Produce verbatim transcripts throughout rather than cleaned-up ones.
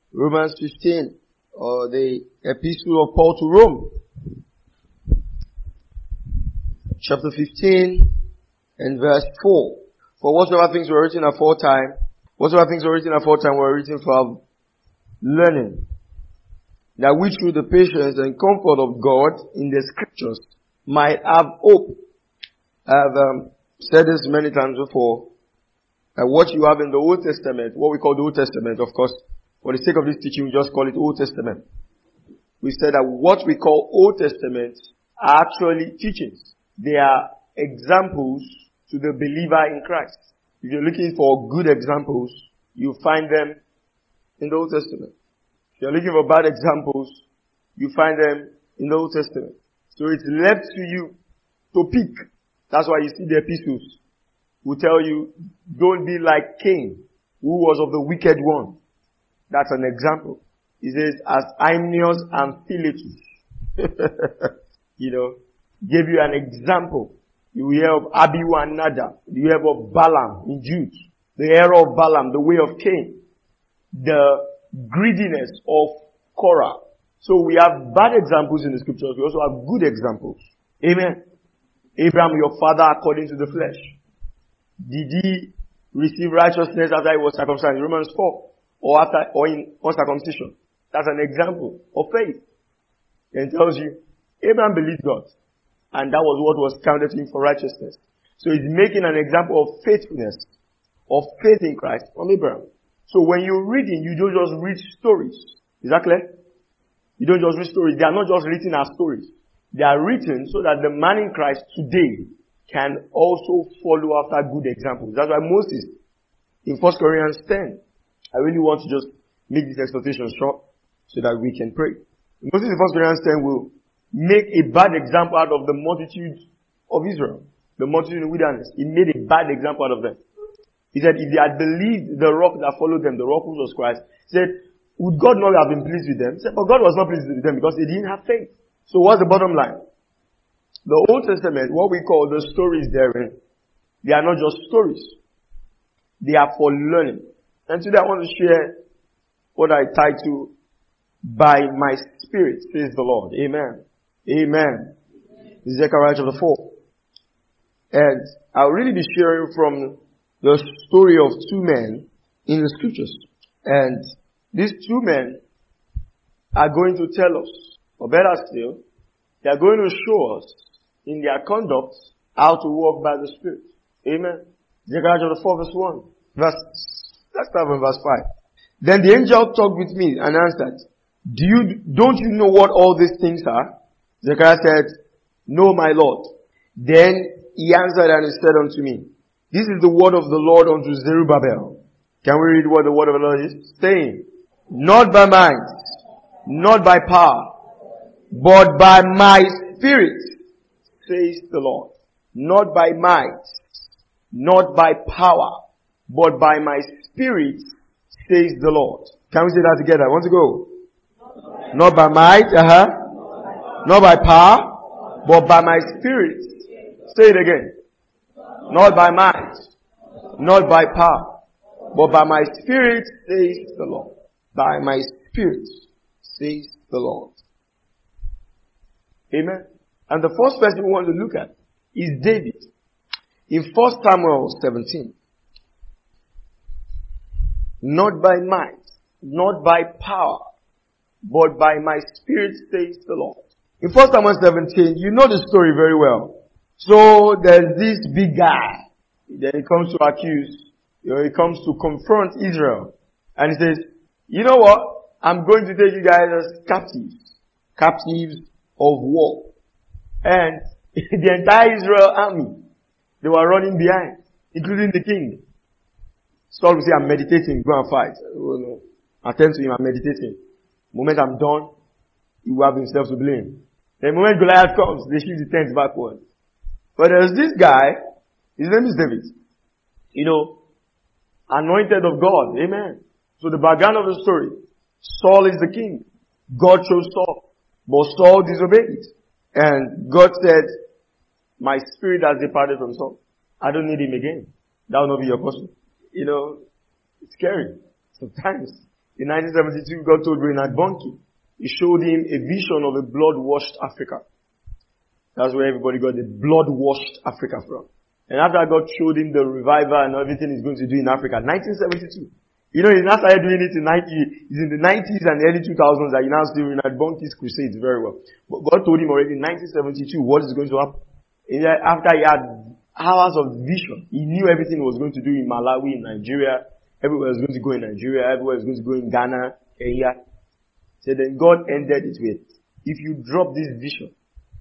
Romans fifteen, or the epistle of Paul to Rome. Chapter fifteen and verse four. For whatsoever things were written aforetime, whatsoever things were written aforetime were written for our learning, that we through the patience and comfort of God in the scriptures might have hope. I have um, said this many times before. Uh, what you have in the Old Testament, what we call the Old Testament, of course, for the sake of this teaching, we just call it Old Testament. We said that what we call Old Testament are actually teachings. They are examples to the believer in Christ. If you're looking for good examples, you find them in the Old Testament. If you're looking for bad examples, you find them in the Old Testament. So it's left to you to pick. That's why you see the epistles will tell you, don't be like Cain, who was of the wicked one. That's an example. He says, as Hymenaeus and Philetus, you know, gave you an example. You hear of Abihu and Nadab. You hear of Balaam in Jude. The error of Balaam, the way of Cain. The greediness of Korah. So we have bad examples in the scriptures. We also have good examples. Amen. Abraham, your father, according to the flesh. Did he receive righteousness after he was circumcised? Romans four. Or after, or in uncircumcision. That's an example of faith. And it tells you, Abraham believed God. And that was what was counted to him for righteousness. So he's making an example of faithfulness, of faith in Christ from Abraham. So when you're reading, you don't just read stories. Is that clear? You don't just read stories. They are not just written as stories. They are written so that the man in Christ today can also follow after good examples. That's why Moses, in First Corinthians ten, I really want to just make this exhortation short so that we can pray. Moses in First Corinthians ten will make a bad example out of the multitude of Israel. The multitude in the wilderness. He made a bad example out of them. He said, if they had believed the rock that followed them, the rock which was Christ, he said, would God not have been pleased with them? He said, but God was not pleased with them because they didn't have faith. So what's the bottom line? The Old Testament, what we call the stories therein, they are not just stories. They are for learning. And today I want to share what I title, By My Spirit, says the Lord. Amen. Amen. This is Zechariah chapter four. And I'll really be sharing from the story of two men in the scriptures. And these two men are going to tell us, or better still, they are going to show us in their conduct how to walk by the Spirit. Amen. Zechariah chapter four verse one. Verse, let's start from verse five. Then the angel talked with me and answered, Do you, don't you know what all these things are? Zechariah said, No, my Lord. Then he answered and he said unto me, This is the word of the Lord unto Zerubbabel. Can we read what the word of the Lord is? Saying, Not by might, not by power, but by my Spirit, says the Lord. Not by might, not by power, but by my Spirit, says the Lord. Can we say that together? I want to go. Not by might, uh-huh. Not by power, but by my Spirit. Say it again. Not by might, not by power, but by my Spirit, says the Lord. By my Spirit, says the Lord. Amen. And the first person we want to look at is David. In First Samuel seventeen. Not by might, not by power, but by my Spirit, says the Lord. In First Samuel seventeen, you know the story very well. So there's this big guy. Then he comes to accuse, you know, he comes to confront Israel. And he says, you know what? I'm going to take you guys as captives. Captives of war. And the entire Israel army, they were running behind, including the king. Saul will say, I'm meditating, go and fight. Oh no. Attend to him, I'm meditating. The moment I'm done, he will have himself to blame. The moment Goliath comes, they shift the tent backward. But there's this guy, his name is David. You know, anointed of God. Amen. So the background of the story, Saul is the king. God chose Saul. But Saul disobeyed. And God said, my spirit has departed from Saul. I don't need him again. That will not be your portion. You know, it's scary. Sometimes In nineteen seventy-two, God told Reinhard Bonnke, He showed him a vision of a blood-washed Africa. That's where everybody got the blood-washed Africa from. And after God showed him the revival and everything He's going to do in Africa, nineteen seventy-two. You know, He's not started doing it in ninety, He's in the nineties and the early two thousands that He now still Reinhard Bonnke's crusades very well. But God told him already in nineteen seventy-two what is going to happen. And after he had hours of vision, he knew everything he was going to do in Malawi, in Nigeria, everywhere was going to go in Nigeria, everywhere was going to go in Ghana, Kenya. So then God ended it with, if you drop this vision,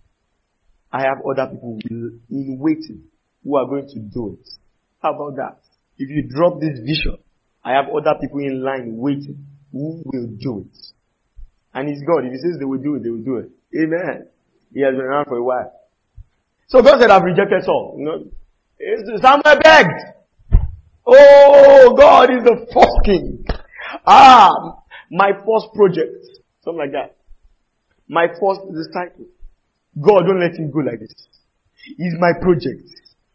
I have other people in waiting who are going to do it. How about that? If you drop this vision, I have other people in line waiting who will do it. And it's God. If He says they will do it, they will do it. Amen. He has been around for a while. So God said, I've rejected Saul. You know, Samuel begged. Oh, God is the first king. Ah, my first project. Something like that. My first disciple. God, don't let him go like this. He's my project.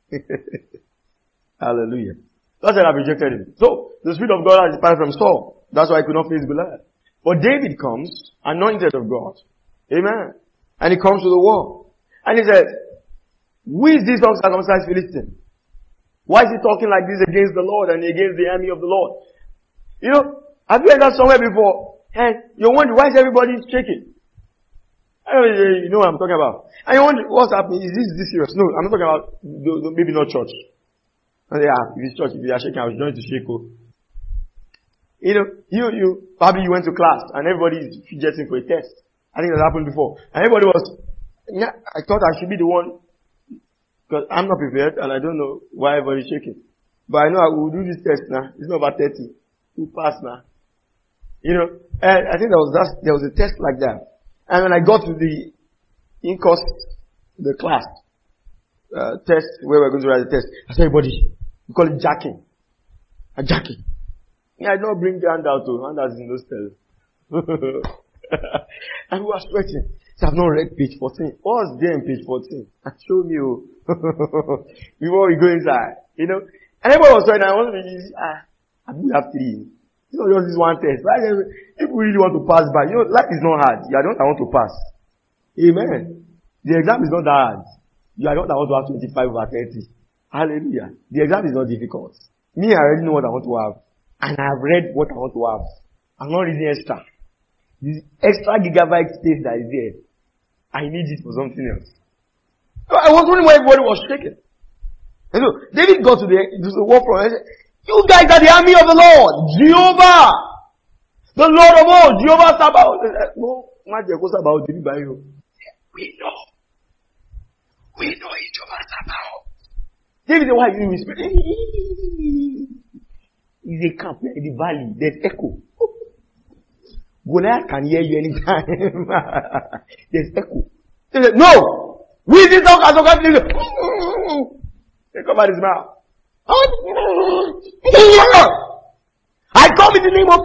Hallelujah. God said, I've rejected him. So, the Spirit of God has departed from Saul. That's why he could not face Goliath. But David comes, anointed of God. Amen. And he comes to the war. And he says, who is this uncircumcised Philistine? Why is he talking like this against the Lord and against the army of the Lord? You know, have you heard that somewhere before? And you're wondering, why is everybody shaking? I don't know, you know what I'm talking about. And you wonder, what's happening? Is this, this serious? No, I'm not talking about, maybe not church. And yeah, if it's church, if you are shaking, I was going to shake. Oh. You know, you, you, probably you went to class and everybody is fidgeting for a test. I think that happened before. And everybody was, yeah, I thought I should be the one. Because I'm not prepared and I don't know why everybody's shaking. But I know I will do this test now. It's not about thirty. We'll pass now. You know, and I think there was that, there was a test like that. And when I got to the in-course, the class, uh, test, where we're going to write the test, I said, everybody, we call it jacking. A jacking. Yeah, I don't bring the handout to, handouts in those tests. And we were sweating. So I've not read page fourteen. What was there in page fourteen? Show me, oh. Before we go inside. You know? And everybody was sweating. I wanted to be, ah, I do have three. You know, just this one test. Right? If we really want to pass by, you know, life is not hard. You are not, I want to pass. Amen. The exam is not that hard. You are not, I want to have twenty-five over thirty. Hallelujah. The exam is not difficult. Me, I already know what I want to have. And I have read what I want to have. I'm not reading extra. This extra gigabyte space that is there, I need it for something else. I was wondering why everybody was shaking. And so, David got to the, to the war front and said, you guys are the army of the Lord, Jehovah, the Lord of all, Jehovah Sabaoth. No, not Jehovah Sabaoth, we know. We know Jehovah Sabaoth. David said, why are you whispering? It's a camp in the valley, there's echo. Goliath can hear you anytime. There's echo. He said, no! We did talk as a God. They covered his mouth. I come in the name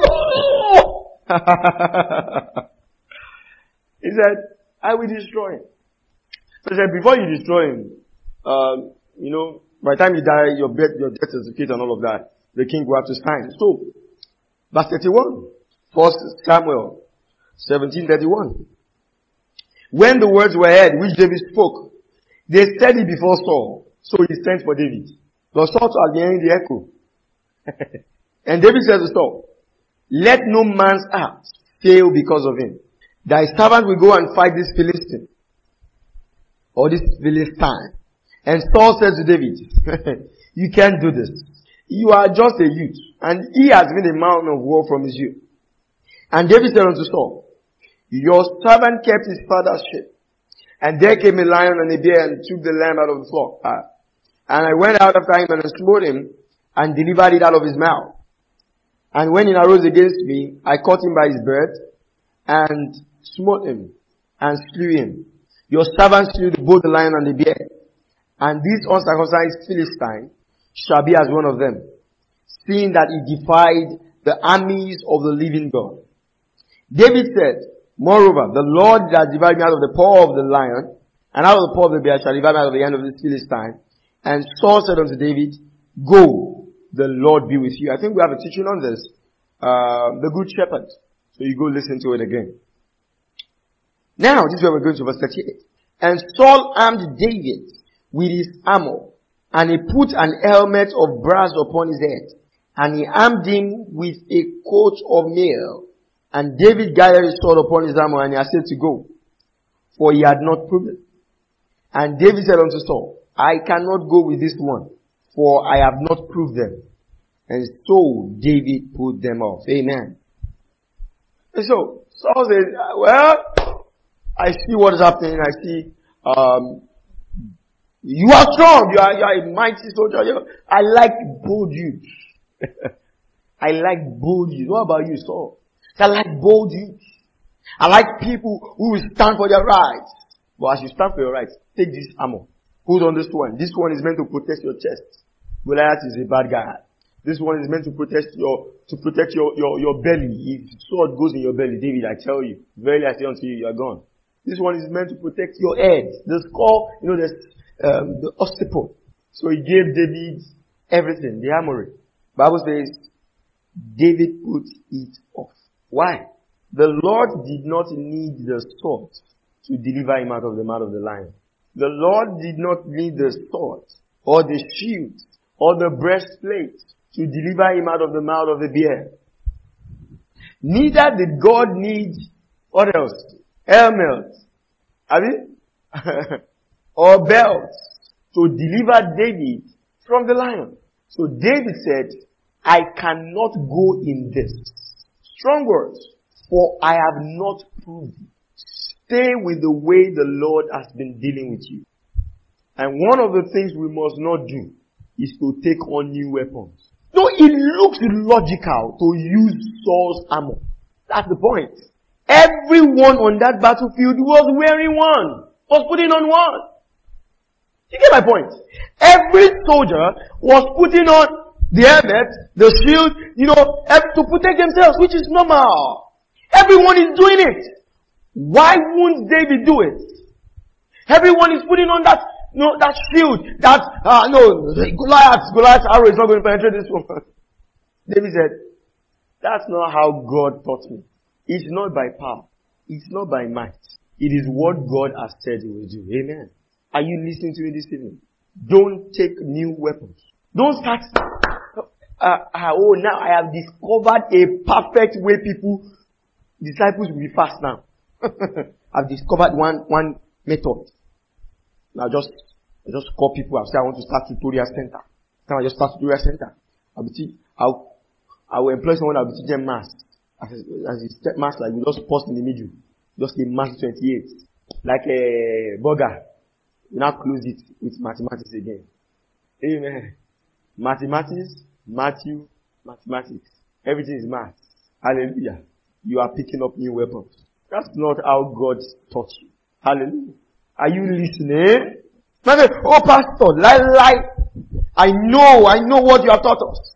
of He said, I will destroy him. So he said, before you destroy him, um, you know, by the time you die, your death, your death certificate and all of that, the king will have to sign. So, verse thirty-one. First Samuel seventeen thirty-one. When the words were heard which David spoke, they said it before Saul. So he sent for David. But Saul was hearing the echo. And David said to Saul, let no man's heart fail because of him. Thy servant will go and fight this Philistine. Or this Philistine. And Saul said to David, you can't do this. You are just a youth. And he has been a man of war from his youth. And David said unto Saul, your servant kept his father's sheep. And there came a lion and a bear and took the lamb out of the flock. Uh, and I went out after him and smote him and delivered it out of his mouth. And when he arose against me, I caught him by his beard and smote him and slew him. Your servant slew both the lion and the bear. And this uncircumcised Philistine shall be as one of them, seeing that he defied the armies of the living God. David said, moreover, the Lord that divided me out of the paw of the lion, and out of the paw of the bear shall divide me out of the hand of this Philistine. And Saul said unto David, go, the Lord be with you. I think we have a teaching on this. uh, the Good Shepherd. So you go listen to it again. Now, this is where we're going to verse thirty-eight. And Saul armed David with his armor, and he put an helmet of brass upon his head, and he armed him with a coat of mail. And David gathered his sword upon his armor, and he said to go, for he had not proven. And David said unto Saul, I cannot go with this one, for I have not proved them. And so David put them off. Amen. And so Saul said, well, I see what is happening. I see, um, you are strong. You are, you are a mighty soldier. You know, I like bold youth. I like bold youth. What about you, Saul? I like bold youth. I like people who will stand for their rights. But as you stand for your rights, take this armor. Put on this one. This one is meant to protect your chest. Goliath is a bad guy. This one is meant to protect your, to protect your, your, your belly. If sword goes in your belly, David, I tell you, verily I say unto you, you are gone. This one is meant to protect your head. The skull, you know, the, um, the occiput. So he gave David everything, the armory. Bible says, David put it off. Why? The Lord did not need the sword to deliver him out of the mouth of the lion. The Lord did not need the sword, or the shield, or the breastplate to deliver him out of the mouth of the bear. Neither did God need, what else? Helmet, I mean, or belts to deliver David from the lion. So David said, I cannot go in this. Strong words. For I have not proved it. Stay with the way the Lord has been dealing with you. And one of the things we must not do is to take on new weapons. No, it looks logical to use Saul's armor. That's the point. Everyone on that battlefield was wearing one. Was putting on one. You get my point? Every soldier was putting on the helmet, the shield, you know, to protect themselves, which is normal. Everyone is doing it. Why won't David do it? Everyone is putting on that, you know, that shield, that, uh, no, Goliath, Goliath's arrow is not going to penetrate this one. David said, that's not how God taught me. It's not by power. It's not by might. It is what God has said he will do. Amen. Are you listening to me this evening? Don't take new weapons. Don't start, uh, uh, oh, now I have discovered a perfect way people, disciples will be fast now. I've discovered one, one method. Now just, I just call people and say I want to start tutorial center. Now I just start tutorial center. I'll be teach, I'll, I will employ someone that will teach them math. As a, as a step math, like we just pause in the middle. Just a math twenty-eight. Like a burger. We now close it with mathematics again. Amen. Mathematics, Matthew, mathematics. Everything is math. Hallelujah. You are picking up new weapons. That's not how God taught you. Hallelujah. Are you listening? Maybe, oh pastor, lie, lie. I know, I know what you have taught us.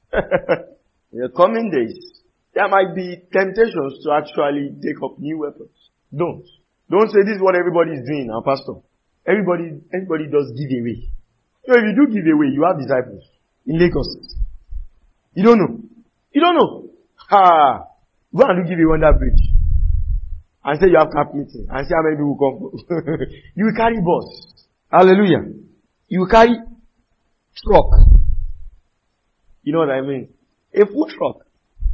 In the coming days, there might be temptations to actually take up new weapons. Don't. Don't say this is what everybody is doing now, pastor. Everybody, everybody does give away. You know, if you do give away, you have disciples in Lagos. You don't know. You don't know. Ha! Go and do give away on that bridge. And say you have camp meeting. And see how many people come. You will carry bus. Hallelujah. You will carry truck. You know what I mean? A food truck.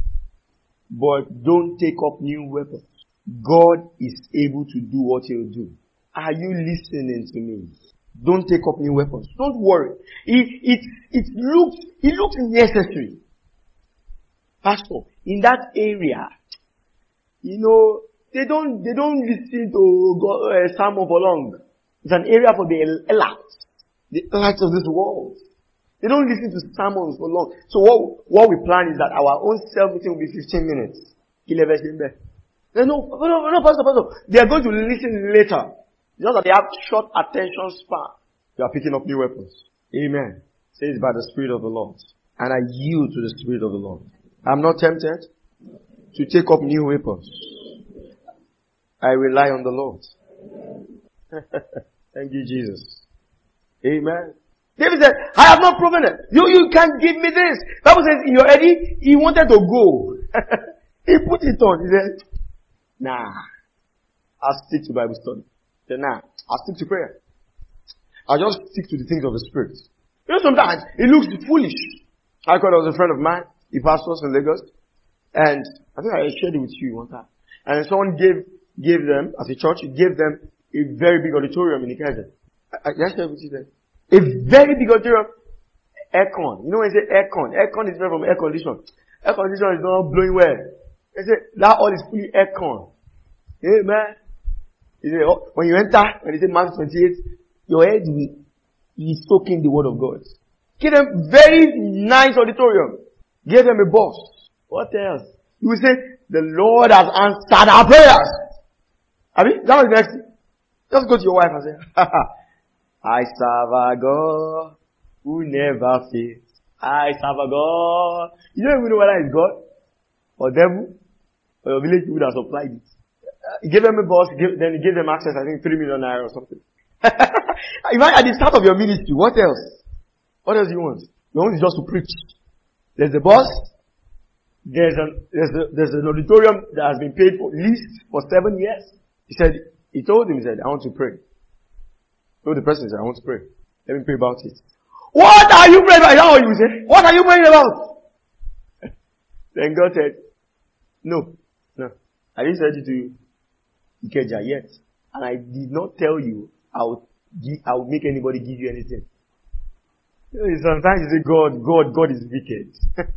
But don't take up new weapons. God is able to do what he'll do. Are you listening to me? Don't take up new weapons. Don't worry. It, it, it looks, it looks necessary. Pastor, in that area, you know, they don't, they don't listen to God, uh, Sermon for long. It's an area for the elect, the elect of this world. They don't listen to sermons for long. So what, what we plan is that our own self meeting will be fifteen minutes. No, no, no, no, pastor, pastor. They are going to listen later. Just that they have short attention span. They are picking up new weapons. Amen. Says by the Spirit of the Lord. And I yield to the Spirit of the Lord. I'm not tempted to take up new weapons. I rely on the Lord. Thank you, Jesus. Amen. David said, I have not proven it. You, you can't give me this. Bible says in your Eddie, he wanted to go. He put it on. He said, nah, I'll stick to Bible study. He said, nah, I'll stick to prayer. I'll just stick to the things of the Spirit. You know, sometimes it looks foolish. I thought there was a friend of mine. He pastors in Lagos. And I think I shared it with you one time. And someone gave, gave them, as a church, gave them a very big auditorium in Ikeja. I, I shared it with you then. A very big auditorium. Aircon. You know when you say aircon? Aircon is different from air condition. Air condition is not blowing well. They say that all is fully aircon. Amen. You say, oh, when you enter, when they say Matthew twenty-eight, your head will is soaking the word of God. Give them very nice auditorium. Give them a boss. What else? You will say, the Lord has answered our prayers. I mean, that was the next thing. Just go to your wife and say, I serve a God who never fails. I serve a God. You don't even know whether it's God or devil or your village people that supplied it. He gave them a boss, give, then he gave them access, I think three million naira or something. Imagine at the start of your ministry, what else? What else do you want? You want is just to preach. There's the boss. There's an, there's a, there's an auditorium that has been paid for least for seven years. He said, he told him, he said, I want to pray. He told the person, he said, I want to pray. Let me pray about it. What are you praying about? Is that what you say? What are you praying about? Then God said, no, no. I didn't send you to Ikeja yet. And I did not tell you I would, give, I would make anybody give you anything. You know, sometimes you say, God, God, God is wicked.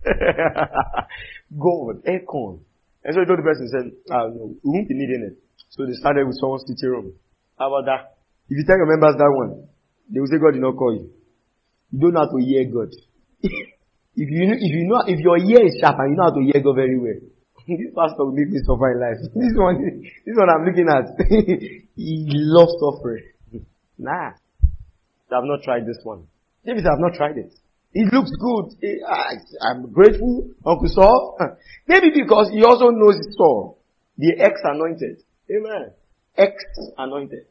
God, aircon. And so he told the person, he said, ah, no, we won't be needing it. So they started with someone's sitting room. How about that? If you tell your members that one, they will say God did not call you. You don't know how to hear God. if you know, if you know, if your ear is sharp and you know how to hear God very well, this pastor will make me suffer in life. This one, this one I'm looking at. He loves suffering. Nah. I have not tried this one. David, I have not tried it. It looks good. I, I'm grateful, Uncle Saul. Maybe because he also knows his Saul. The ex-anointed. Amen. Ex-anointed.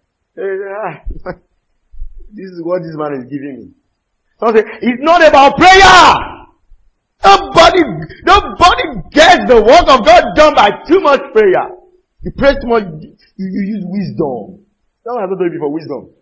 This is what this man is giving me. So say, it's not about prayer! Nobody, nobody gets the work of God done by too much prayer. You pray too much, you, you use wisdom. Someone has not done it before, wisdom.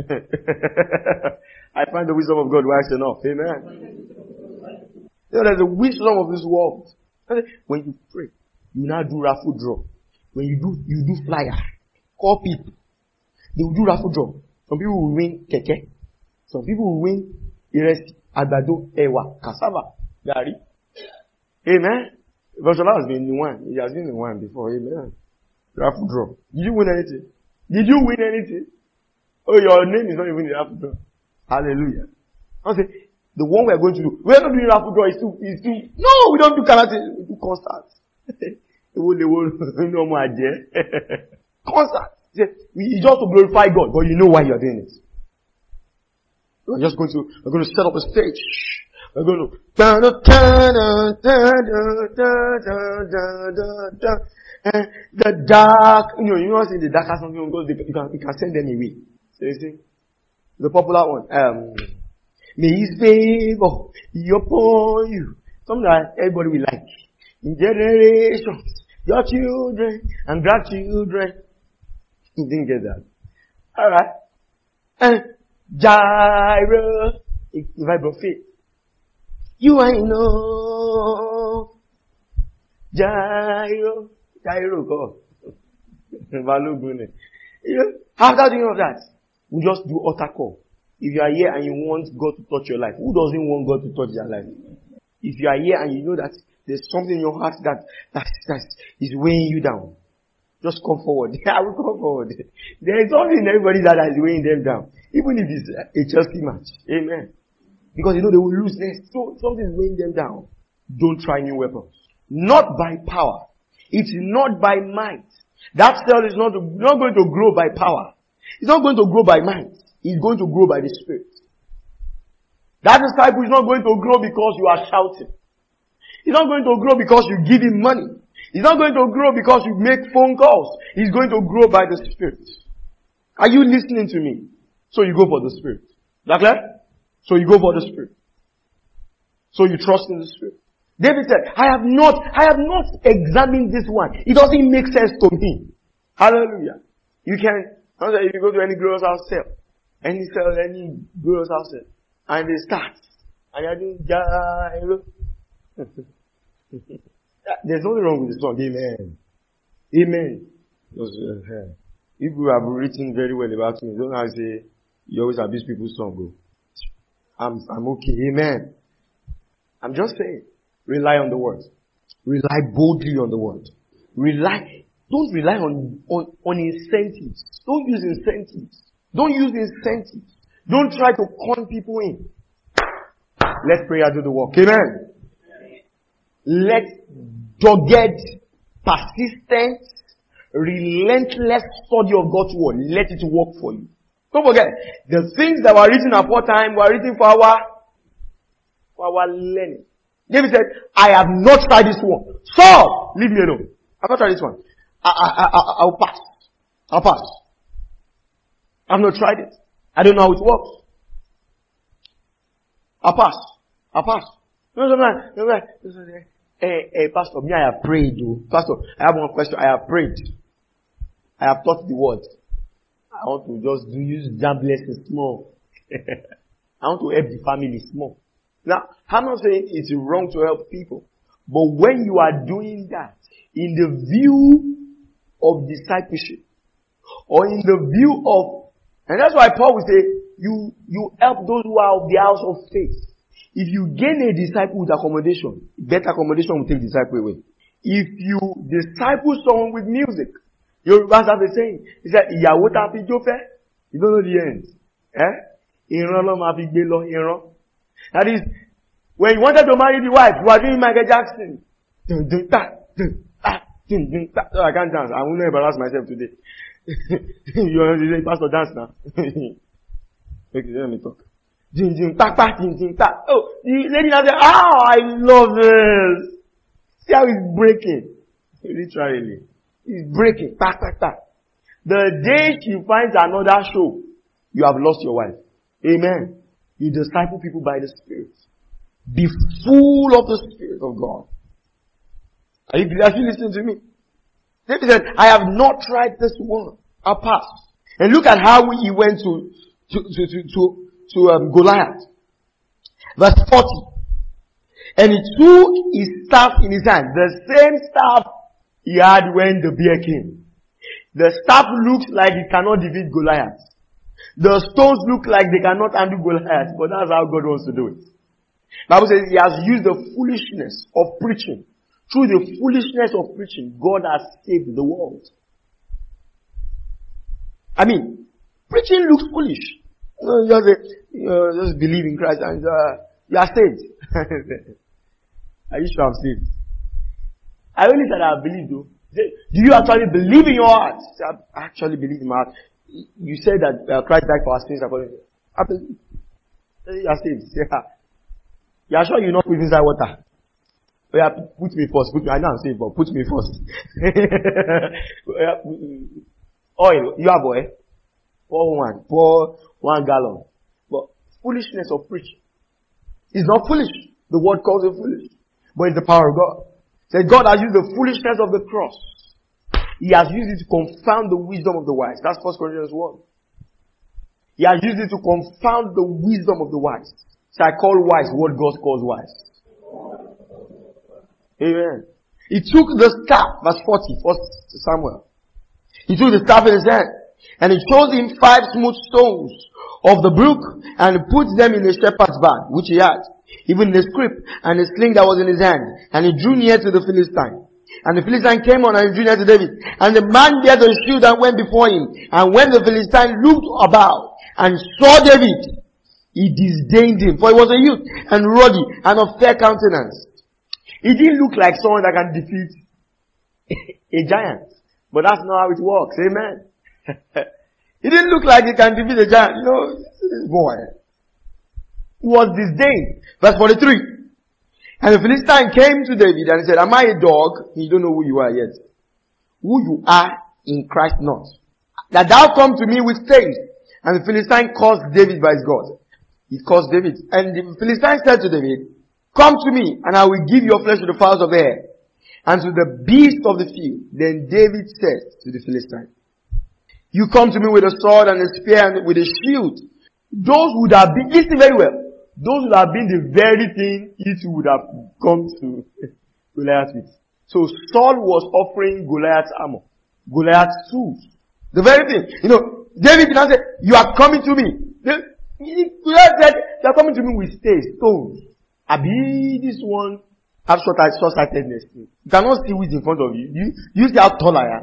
I find the wisdom of God wise enough. Amen. You know, there's a wisdom of this world. When you pray, you now do raffle draw. When you do, you do flyer. Call people. They will do raffle draw. Some people will win keke. Some people will win iresi, agbado, ewa, cassava, gari. Amen. Vashola has been in one. He has been in one before. Amen. Raffle draw. Did you win anything? Did you win anything? Oh, your name is not even in the raffle draw. Hallelujah. I say, the one we are going to do, we are not doing raffle draw, it's too, it's too, no, we don't do karate, we do concerts. Concert. It's just to glorify God, but you know why you are doing it. We're just going to, we're going to set up a stage. We're going to, da, da, da, da, da, da, da, da, and the dark, you know, you know, in the dark has something because you can, you can send them away. So you see, the popular one, um, may His favor be upon you. Something that everybody will like. In generations, your children and grandchildren. You didn't get that. Alright. And Gyro. If, if I brought faith. You I know. Gyro. Gyro, go. You know, after doing all that, we just do altar call. If you are here and you want God to touch your life, who doesn't want God to touch their life? If you are here and you know that there's something in your heart that, that, that is weighing you down, just come forward. I will come forward. There is something in everybody that is weighing them down. Even if it's a Chelsea match. Amen. Because you know they will lose next. So something is weighing them down. Don't try new weapons. Not by power. It's not by might. That cell is not, not going to grow by power. It's not going to grow by might. It's going to grow by the Spirit. That disciple is not going to grow because you are shouting. He's not going to grow because you give him money. He's not going to grow because you make phone calls. He's going to grow by the Spirit. Are you listening to me? So you go for the Spirit. Is that clear? So you go for the Spirit. So you trust in the Spirit. David said, I have not, I have not examined this one. It doesn't make sense to me. Hallelujah. You can, if you go to any glorious house sale, any sale, any glorious house sale, and they start, and you're doing, ja, there's nothing wrong with the song. Amen. Amen. If you have written very well about me, don't have to say, you always abuse people's song. Go. I'm, I'm okay. Amen. I'm just saying, rely on the word. Rely boldly on the word. Rely, don't rely on, on, on incentives. Don't use incentives. Don't use incentives. Don't try to con people in. Let prayer do the work. Amen. Let dogged, persistent, relentless study of God's word, let it work for you. Don't forget, the things that were written aforetime were written for our, for our learning. David said, I have not tried this one. Saul, leave me alone. I've not tried this one. I, I, I, I'll pass. I'll pass. I've not tried it. I don't know how it works. I'll pass. I'll pass. No, no, no, no, no. Hey, hey, Pastor, me, I have prayed, though. Pastor, I have one question. I have prayed. I have taught the word. I want to just do use jam blessings small. I want to help the family small. Now, I'm not saying it's wrong to help people. But when you are doing that, in the view of discipleship, or in the view of, and that's why Paul will say, you, you help those who are of the house of faith. If you gain a disciple with accommodation, better accommodation will take disciple away. If you disciple someone with music, your Yorubas have the saying, he said, ìyàwó tá fi jó fẹ́, you don't know the end. Eh? Ìran ló máa fi gbé lọ, ìran. That is, when you wanted to marry the wife, you are doing Michael Jackson. Dun, dun, ta, dun, ta, dun, dun, ta. So I can't dance. I will not embarrass myself today. You are the pastor dance now. Okay, let me talk. Jin, jin, ta, ta, jin, jin, ta. Oh, the lady now said, oh, I love this. See how it's breaking. Literally. It's breaking. Ta, ta, ta. The day she finds another show, you have lost your wife. Amen. You disciple people by the Spirit. Be full of the Spirit of God. Are you, are you listening to me? David said, I have not tried this one. I'll pass. And look at how he went to, to, to, to, to, to um, Goliath. Verse forty. And he took his staff in his hand. The same staff he had when the bear came. The staff looks like it cannot defeat Goliath. The stones look like they cannot handle Goliath, but that's how God wants to do it. The Bible says he has used the foolishness of preaching. Through the foolishness of preaching, God has saved the world. I mean, preaching looks foolish. You know, just, uh, just believe in Christ and uh, you are saved. Are you sure I'm saved? I only said I believe though. Do you actually believe in your heart? I actually believe in my heart. You said that uh, Christ died for our sins according to I believe. You are saved. Yeah. You are sure you not put inside water? Oh, yeah, put me first. Put me, I know I'm saved, but put me first. Oil, you have oil. Pour one. Pour one gallon. But foolishness of preaching. It's not foolish. The word calls it foolish. But it's the power of God. Said God has used the foolishness of the cross. He has used it to confound the wisdom of the wise. That's First Corinthians one. He has used it to confound the wisdom of the wise. So I call wise what God calls wise. Amen. He took the staff, verse forty, First Samuel. He took the staff in his hand, and he chose him five smooth stones of the brook, and put them in a shepherd's bag, which he had, even the scrip, and the sling that was in his hand. And he drew near to the Philistine. And the Philistine came on and he drew near to David. And the man bare the shield and went before him. And when the Philistine looked about and saw David, he disdained him, for he was a youth and ruddy and of fair countenance. He didn't look like someone that can defeat a giant. But that's not how it works. Amen. He didn't look like he can defeat a giant. You know, this boy. He was disdained. Verse forty-three. And the Philistine came to David and he said, am I a dog? You don't know who you are yet. Who you are in Christ not. That thou come to me with faith. And the Philistine cursed David by his God. He cursed David. And the Philistine said to David, Come to me, and I will give your flesh to the fowls of the air, and to the beasts of the field. Then David said to the Philistine, you come to me with a sword and a spear and with a shield. Those would have been, listen very well, those would have been the very thing it would have come to Goliath with. So Saul was offering Goliath's armor, Goliath's tools. The very thing. You know, David did not say, you are coming to me. Goliath said, you are coming to me with staves, stones. Abi, this one have short-sightedness. You cannot see who is in front of you. You, you see how tall I am.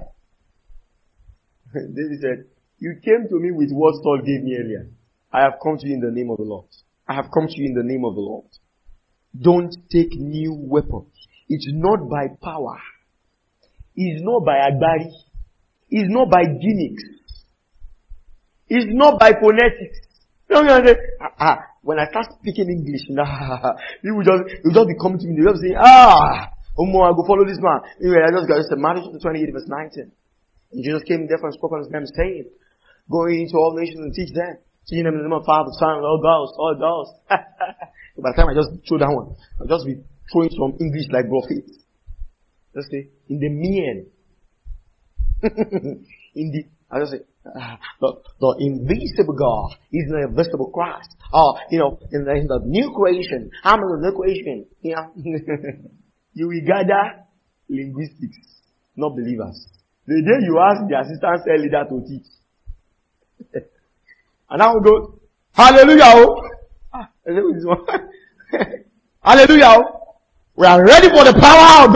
David said, you came to me with what Saul gave me earlier. I have come to you in the name of the Lord. I have come to you in the name of the Lord. Don't take new weapons. It's not by power. It's not by agbari. It's not by gimmicks. It's not by phonetics. You know, you know, ah, ah, when I start speaking English, nah, you will just, you will just be coming to me, you will just say, ah, Omo, I go follow this man. Anyway, I just got just Matthew twenty-eight verse nineteen. And Jesus came therefore and spoke on his name, saying, go into all nations and teach them, teaching them in the name of Father, Son, and all Ghost, all Ghost. So by the time I just throw that one, I'll just be throwing some English like prophet. Just say, in the mean. in the, I just say, uh, the, the invisible God is the invisible Christ. Oh, you know, in the, in the new creation, I'm in the new creation. You know, you will gather linguistics, not believers. The day you ask the assistant cell leader to teach, and now we go, hallelujah! Ah, hallelujah! We are ready for the power of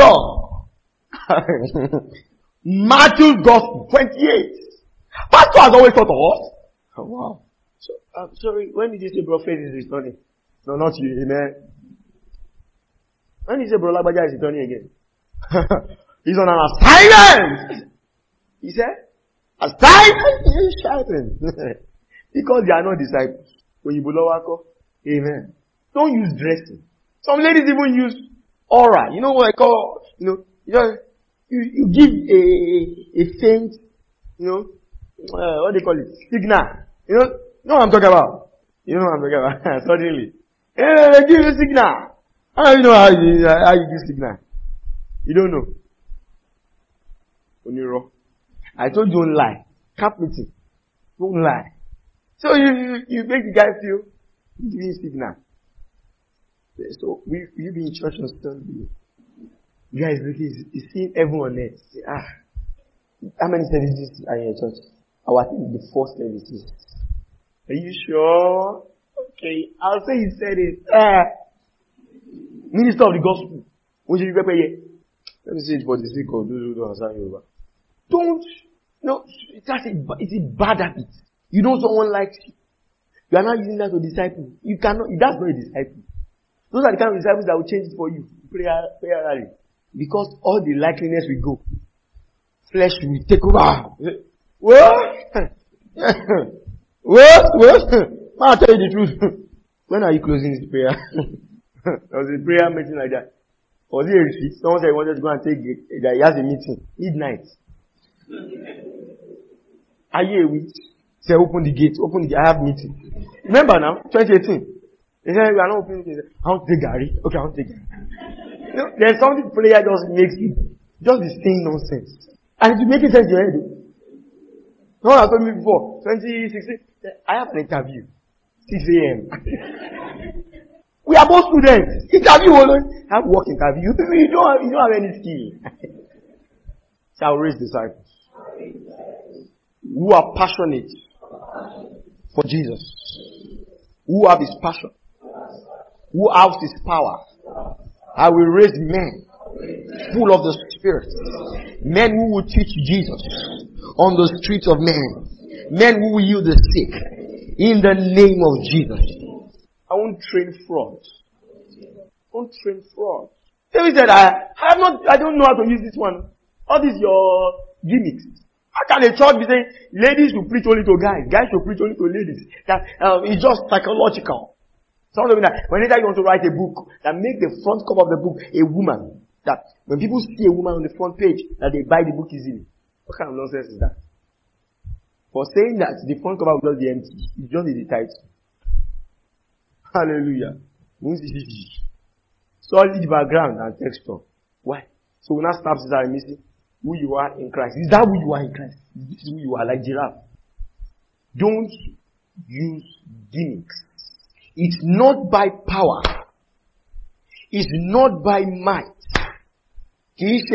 God. Matthew Gospel twenty-eight. Pastor has always thought of us. Oh, wow. So, I'm sorry, when did you say prophet is returning? No, not you, amen. When did you say Bro Lagbaja is returning again? He's on an assignment! He said, assignment? He's shouting. Because they are not disciples. When you belong, amen. Don't use dressing. Some ladies even use aura. You know what I call, you know, you know, you, you give a, a faint, you know, uh, what do you call it? Signal. You know, you know what I'm talking about? You know what I'm talking about? Suddenly. Hey, they give you signal. How do you know how you, how you give signal? You don't know. Oniro. I told you don't lie. Cap meeting. Don't lie. So you, you, you make the guy feel you give him signal. So we you be in church on Sunday. Guys, look, he's, he's seeing everyone there. Say, ah, how many services are in your church? Our I think the four services. Are you sure? Okay, I'll say he said it. Ah, Minister of the Gospel. Let me say it for the sake of those who don't understand Yoruba. Don't, no, that's a, it's a bad habit. You know someone likes you. You are not using that to disciple. You cannot, that's not a disciple. Those are the kind of disciples that will change it for you. Prayer, prayer rally. Because all the likeliness will go. Flesh will take over. What? What? What? I'll tell you the truth. When are you closing this prayer? There was a prayer meeting like that. Was it a retreat? Someone said he wanted to go and take it, that he has a meeting. Midnight. Are you a witch? Say, open the gate, open the gate, I have meeting. Remember now, twenty eighteen. They said, we are not opening the gate. I want to take Gary. Okay, I want to take Gary. You know, there's something prayer just makes you just be saying nonsense. And it will make sense in your head. No one has told me before, twenty sixteen, I have an interview. six a.m. We are both students. Interview alone. Have work interview. You don't have, you don't have any skill. Shall raise disciples who are passionate for Jesus, who have his passion, who have his power. I will raise men full of the Spirit, men who will teach Jesus on the streets of men, men who will heal the sick in the name of Jesus. I won't train frauds. I won't train frauds. David said, I, I have not, I don't know how to use this one. All these your gimmicks. How can a church be saying ladies should preach only to guys, guys should preach only to ladies? That um, it's just psychological. Something that whenever you want to write a book, that make the front cover of the book a woman. That when people see a woman on the front page, that they buy the book easily. What kind of nonsense is that? For saying that the front cover will just be empty, it's just the title. Hallelujah. solid background and texture. Why? So when I stop Sister Missy, who you are in Christ. Is that who you are in Christ? This is who you are, like giraffe. Don't use gimmicks. It's not by power. It's not by might. It's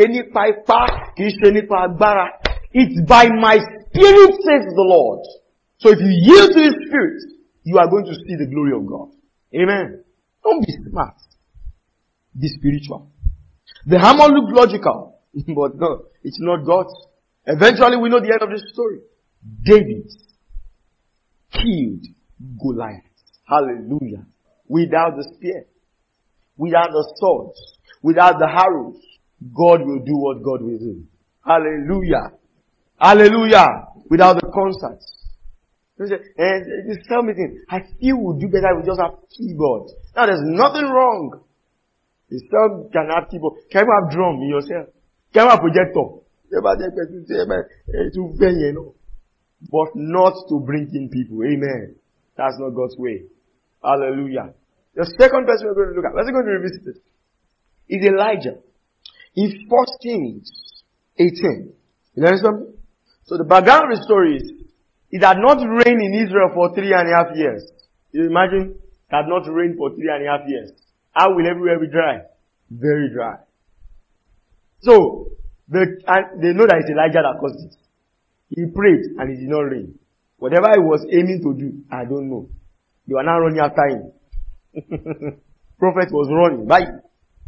by my spirit, says the Lord. So if you yield to His Spirit, you are going to see the glory of God. Amen. Don't be smart. Be spiritual. The hammer looked logical, but no, it's not God. Eventually we know the end of the story. David killed Goliath. Hallelujah. Without the spear, without the swords, without the arrows, God will do what God will do. Hallelujah. Hallelujah. Without the concerts. You say, and this tell me thing, I feel we'll do better if we just have keyboard. Now there's nothing wrong. The some can have keyboard. Can you have drum in yourself? Can you have projector? But not to bring in people. Amen. That's not God's way. Hallelujah. The second person we're going to look at, let's go to revisit it, is Elijah. In First Kings eighteen. You understand? So the background of the story is, it had not rained in Israel for three and a half years. You imagine? It had not rained for three and a half years. How will everywhere be dry? Very dry. So, the, and they know that it's Elijah that caused it. He prayed and it did not rain. Whatever he was aiming to do, I don't know. They were now running after him. Prophet was running. Bye.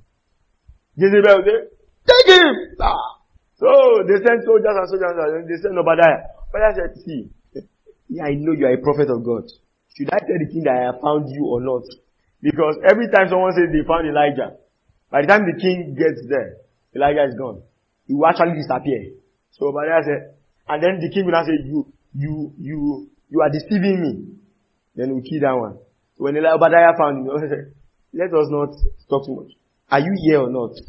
Jezebel said, take him! Ah. So, they sent soldiers and soldiers and they sent Obadiah. Obadiah said, see, yeah, I know you are a prophet of God. Should I tell the king that I have found you or not? Because every time someone says they found Elijah, by the time the king gets there, Elijah is gone. He will actually disappear. So Obadiah said, and then the king will now say, you, you, you, you are deceiving me. Then we kill that one. So when Obadiah found him, he said, let us not talk too much. Are you here or not?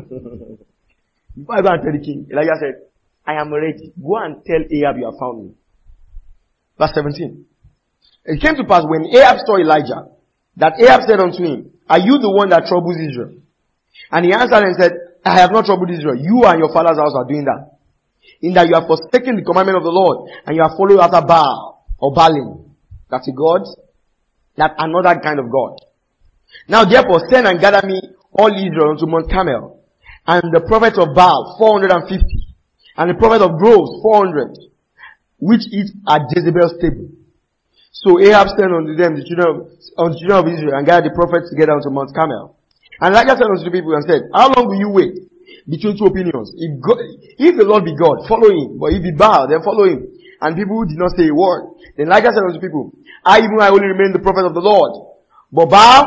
Before I go and tell the king, Elijah said, I am ready. Go and tell Ahab you have found me. Verse seventeen. It came to pass when Ahab saw Elijah, that Ahab said unto him, are you the one that troubles Israel? And he answered and said, I have not troubled Israel. You and your father's house are doing that. In that you have forsaken the commandment of the Lord, and you have followed after Baal, or Baalim. That's a god. That's another kind of god. Now therefore send and gather me all Israel unto Mount Carmel, and the prophet of Baal, four hundred fifty, and the prophet of groves, four hundred, which eat at Jezebel's table. So Ahab sent unto them the children of, unto the children of Israel, and gathered the prophets together unto Mount Carmel. And Elijah said unto the people and said, how long will you wait between two opinions? If God, if the Lord be God, follow him. But if he Baal, then follow him. And people did not say a word. Then Elijah said unto the people, I even I only remain the prophet of the Lord. But Baal,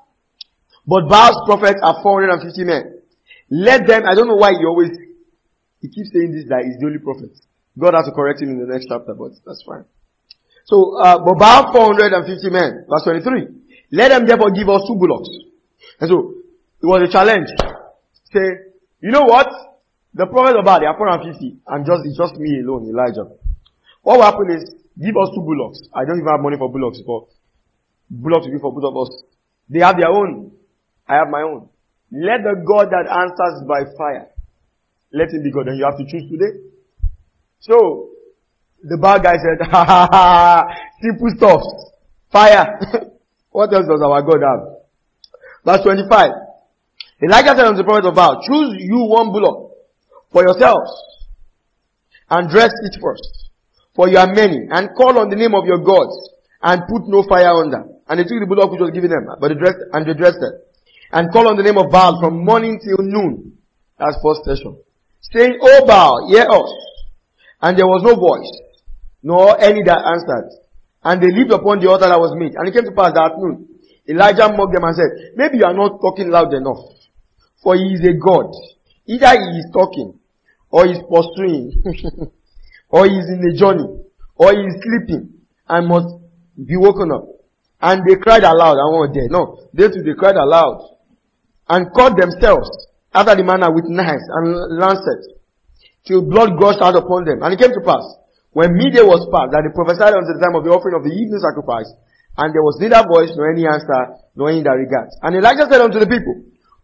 but Baal's prophets are four hundred fifty men. Let them, I don't know why he always, he keeps saying this, that he's the only prophet. God has to correct him in the next chapter, but that's fine. So, uh, but Baal four hundred fifty men, verse twenty-three. Let them therefore give us two bullocks. And so, it was a challenge. Say, you know what? The prophet of Baal, they are four hundred fifty. I'm just, it's just me alone, Elijah. What will happen is, give us two bullocks. I don't even have money for bullocks, but bullocks will be for both of us. They have their own. I have my own. Let the God that answers by fire, let him be God. And you have to choose today. So, the bad guy said, ha ha ha, simple stuff. Fire. What else does our God have? Verse twenty-five. Elijah said unto the prophet of Baal, choose you one bullock for yourselves, and dress it first, for you are many, and call on the name of your gods, and put no fire under. And they took the bullock which was given them, but they dressed, and they dressed it, and call on the name of Baal from morning till noon. That's first session. Saying, O Baal, hear us. And there was no voice, nor any that answered. And they lived upon the altar that was made. And it came to pass that at noon, Elijah mocked them and said, maybe you are not talking loud enough. For he is a God. Either he is talking, or he is pursuing, or he is in a journey, or he is sleeping, and must be woken up. And they cried aloud, and one dead. No, they too, they cried aloud, and cut themselves after the manner with knives and lancets, till blood gushed out upon them. And it came to pass, when midday was past, that they prophesied unto the time of the offering of the evening sacrifice, and there was neither voice, nor any answer, nor any that regards. And Elijah said unto the people,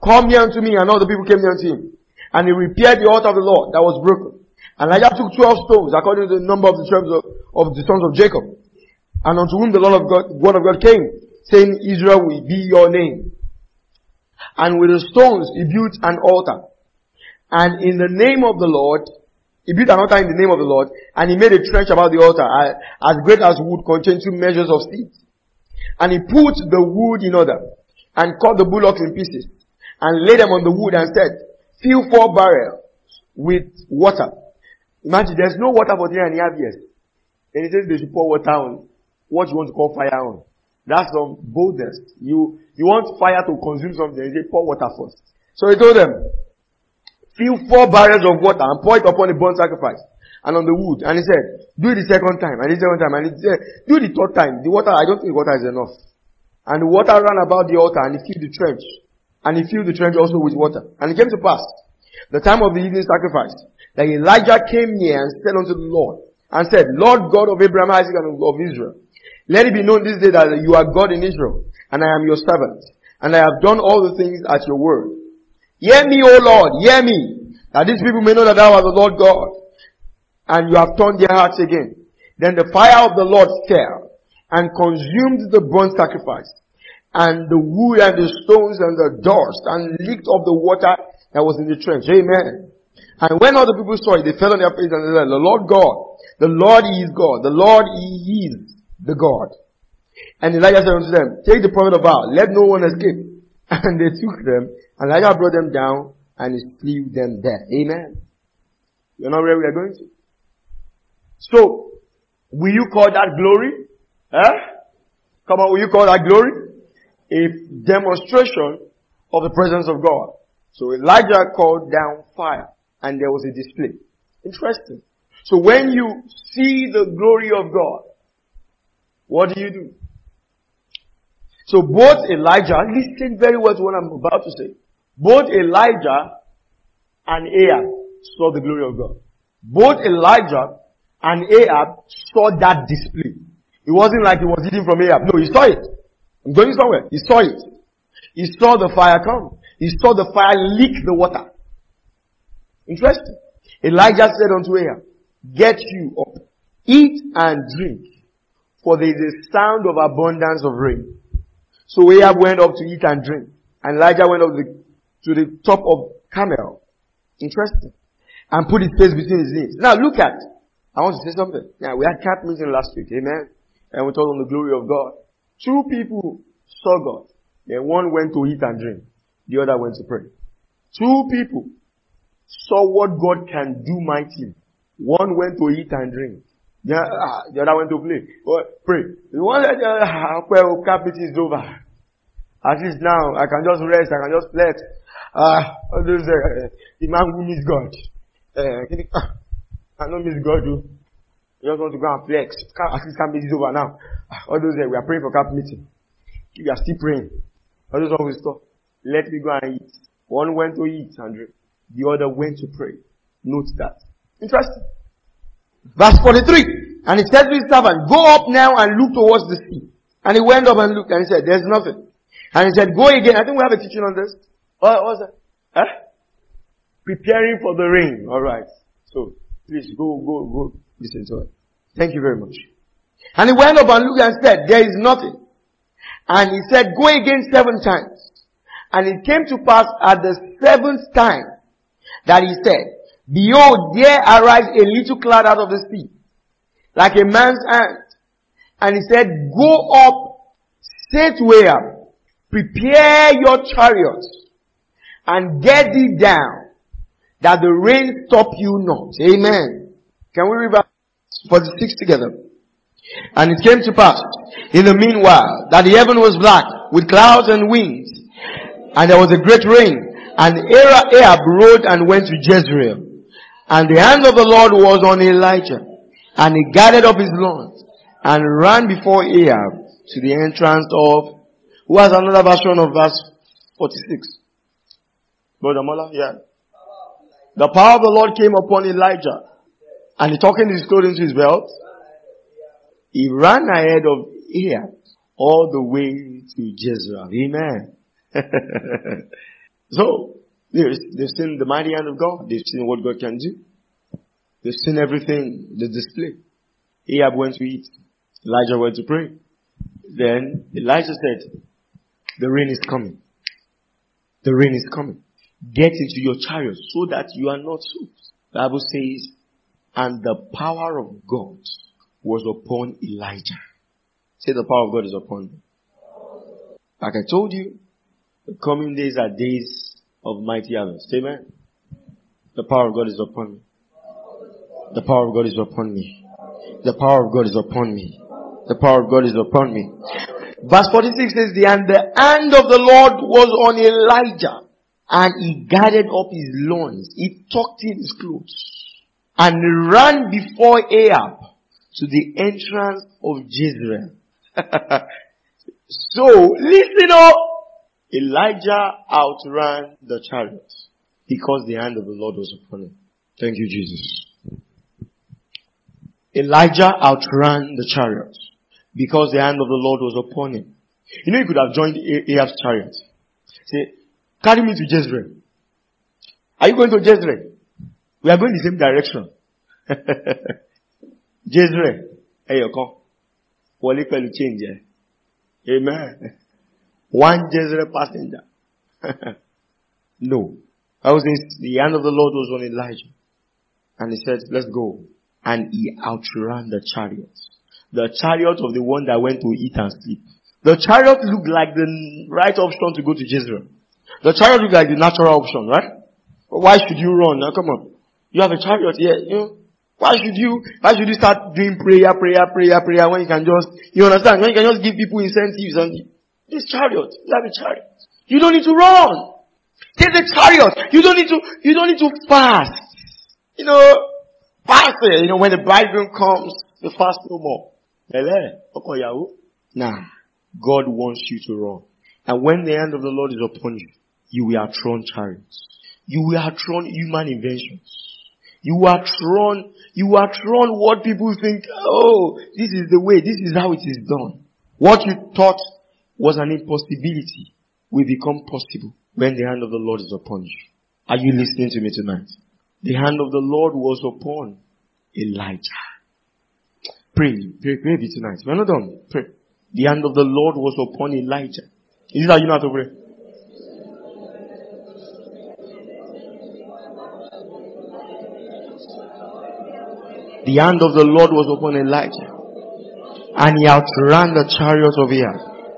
come near unto me, and all the people came near unto him. And he repaired the altar of the Lord that was broken. And Elijah took twelve stones, according to the number of the tribes of, of the sons of Jacob. And unto whom the Lord of God, word of God came, saying, Israel will be your name. And with the stones he built an altar. And in the name of the Lord, he built an altar in the name of the Lord, and he made a trench about the altar, as great as would contain two measures of seed. And he put the wood in order, and cut the bullocks in pieces, and laid them on the wood, and said, fill four barrels with water. Imagine, there's no water for three and a half years. And he says they should pour water on what you want to call fire on. That's some boldness. You, you want fire to consume something, you say pour water first. So he told them, fill four barrels of water and pour it upon the burnt sacrifice and on the wood. And he said, do it the second time, and the second time, and he said, do it the third time. The water, I don't think the water is enough. And the water ran about the altar, and he filled the trench. And he filled the trench also with water. And it came to pass, the time of the evening sacrifice, that Elijah came near and said unto the Lord, and said, Lord God of Abraham, Isaac, and of Israel, let it be known this day that you are God in Israel, and I am your servant, and I have done all the things at your word. Hear me, O Lord, hear me, that these people may know that thou art the Lord God, and you have turned their hearts again. Then the fire of the Lord fell, and consumed the burnt sacrifice, and the wood and the stones and the dust, and licked up the water that was in the trench. Amen. And when all the people saw it, they fell on their face and they said, the Lord God, the Lord is God, the Lord he is the God. And Elijah said unto them, take the prophet of Baal, let no one escape. And they took them, and Elijah brought them down, and he slew them there. Amen. You're not where we are going to. So, will you call that glory? Huh? Come on, will you call that glory? A demonstration of the presence of God. So Elijah called down fire, and there was a display. Interesting. So when you see the glory of God, what do you do? So both Elijah, listen very well to what I'm about to say. Both Elijah and Ahab saw the glory of God. Both Elijah and Ahab saw that display. It wasn't like he was eating from Ahab. No, he saw it. I'm going somewhere. He saw it. He saw the fire come. He saw the fire lick the water. Interesting. Elijah said unto Ahab, get you up, eat and drink, for there is a sound of abundance of rain. So Ahab went up to eat and drink, and Elijah went up to the, to the top of Carmel. Interesting. And put his face between his knees. Now look at, I want to say something. Now we had camp meeting last week, amen? And we talked on the glory of God. Two people saw God. Then one went to eat and drink. The other went to pray. Two people saw what God can do mightily. One went to eat and drink. The, uh, the other went to play. Well, pray. The one that, uh, well, camp meeting is over. At least now, I can just rest, I can just flex. Ah, uh, those, uh, the man who miss God. Uh, I don't miss God, do. You just want to go and flex. At least camp meeting is over now. All those, uh, we are praying for camp meeting. We are still praying. All those always stop. Let me go and eat. One went to eat and drink. The other went to pray. Note that. Interesting. Verse forty-three. And he said to his servant, go up now and look towards the sea. And he went up and looked and he said, there's nothing. And he said, go again. I think we have a teaching on this. What was that? Huh? Preparing for the rain. Alright. So, please go, go, go listen to it. Thank you very much. And he went up and looked and said, there is nothing. And he said, go again seven times. And it came to pass at the seventh time that he said, behold, there arise a little cloud out of the sea, like a man's hand. And he said, go up, say to Ahab, prepare your chariots, and get thee down, that the rain stop you not. Amen. Can we read verse forty-six together? And it came to pass, in the meanwhile, that the heaven was black, with clouds and winds, and there was a great rain, and Ahab rode and went to Jezreel. And the hand of the Lord was on Elijah, and he gathered up his loins, and ran before Ahab to the entrance of, who has another version of verse forty-six? Brother Mola, yeah. The power of the Lord came upon Elijah, and he took his clothes into his belt. He ran ahead of Ahab all the way to Jezreel. Amen. So, they've seen the mighty hand of God. They've seen what God can do. They've seen everything, the display. Ahab went to eat. Elijah went to pray. Then Elijah said, the rain is coming. The rain is coming. Get into your chariot so that you are not soaked. The Bible says, and the power of God was upon Elijah. Say the power of God is upon me. Like I told you, the coming days are days of mighty harvest. Amen. The power of God is upon me. The power of God is upon me. The power of God is upon me. The power of God is upon me. Verse forty-six says, and the hand of the Lord was on Elijah, and he gathered up his loins. He tucked in his clothes, and ran before Ahab to the entrance of Jezreel. So, listen up. Elijah outran the chariot because the hand of the Lord was upon him. Thank you, Jesus. Elijah outran the chariot because the hand of the Lord was upon him. You know, he could have joined Ahab's chariot. Say, carry me to Jezreel. Are you going to Jezreel? We are going the same direction. Jezreel. Hey, you come. Wale pẹ̀lú change. Amen. One Jezreel passenger. No. I was in, the hand of the Lord was on Elijah. And he said, let's go. And he outran the chariot. The chariot of the one that went to eat and sleep. The chariot looked like the right option to go to Jezreel. The chariot looked like the natural option, right? Why should you run? Now come on. You have a chariot here, you know. Why should you, why should you start doing prayer, prayer, prayer, prayer when you can just, you understand? When you can just give people incentives and this chariot, you have a chariot. You don't need to run. Take the chariot. You don't need to, you don't need to fast. You know, fast, you know, when the bridegroom comes, you fast no more. Nah. God wants you to run. And when the hand of the Lord is upon you, you will outrun chariots. You will outrun human inventions. You will outrun, you will outrun what people think, oh, this is the way, this is how it is done. What you thought was an impossibility will become possible when the hand of the Lord is upon you. Are you listening to me tonight? The hand of the Lord was upon Elijah. Pray, pray, pray be tonight. We're not done. Pray. The hand of the Lord was upon Elijah. Is this how you know how to pray? The hand of the Lord was upon Elijah, and he outran the chariot of Ahab.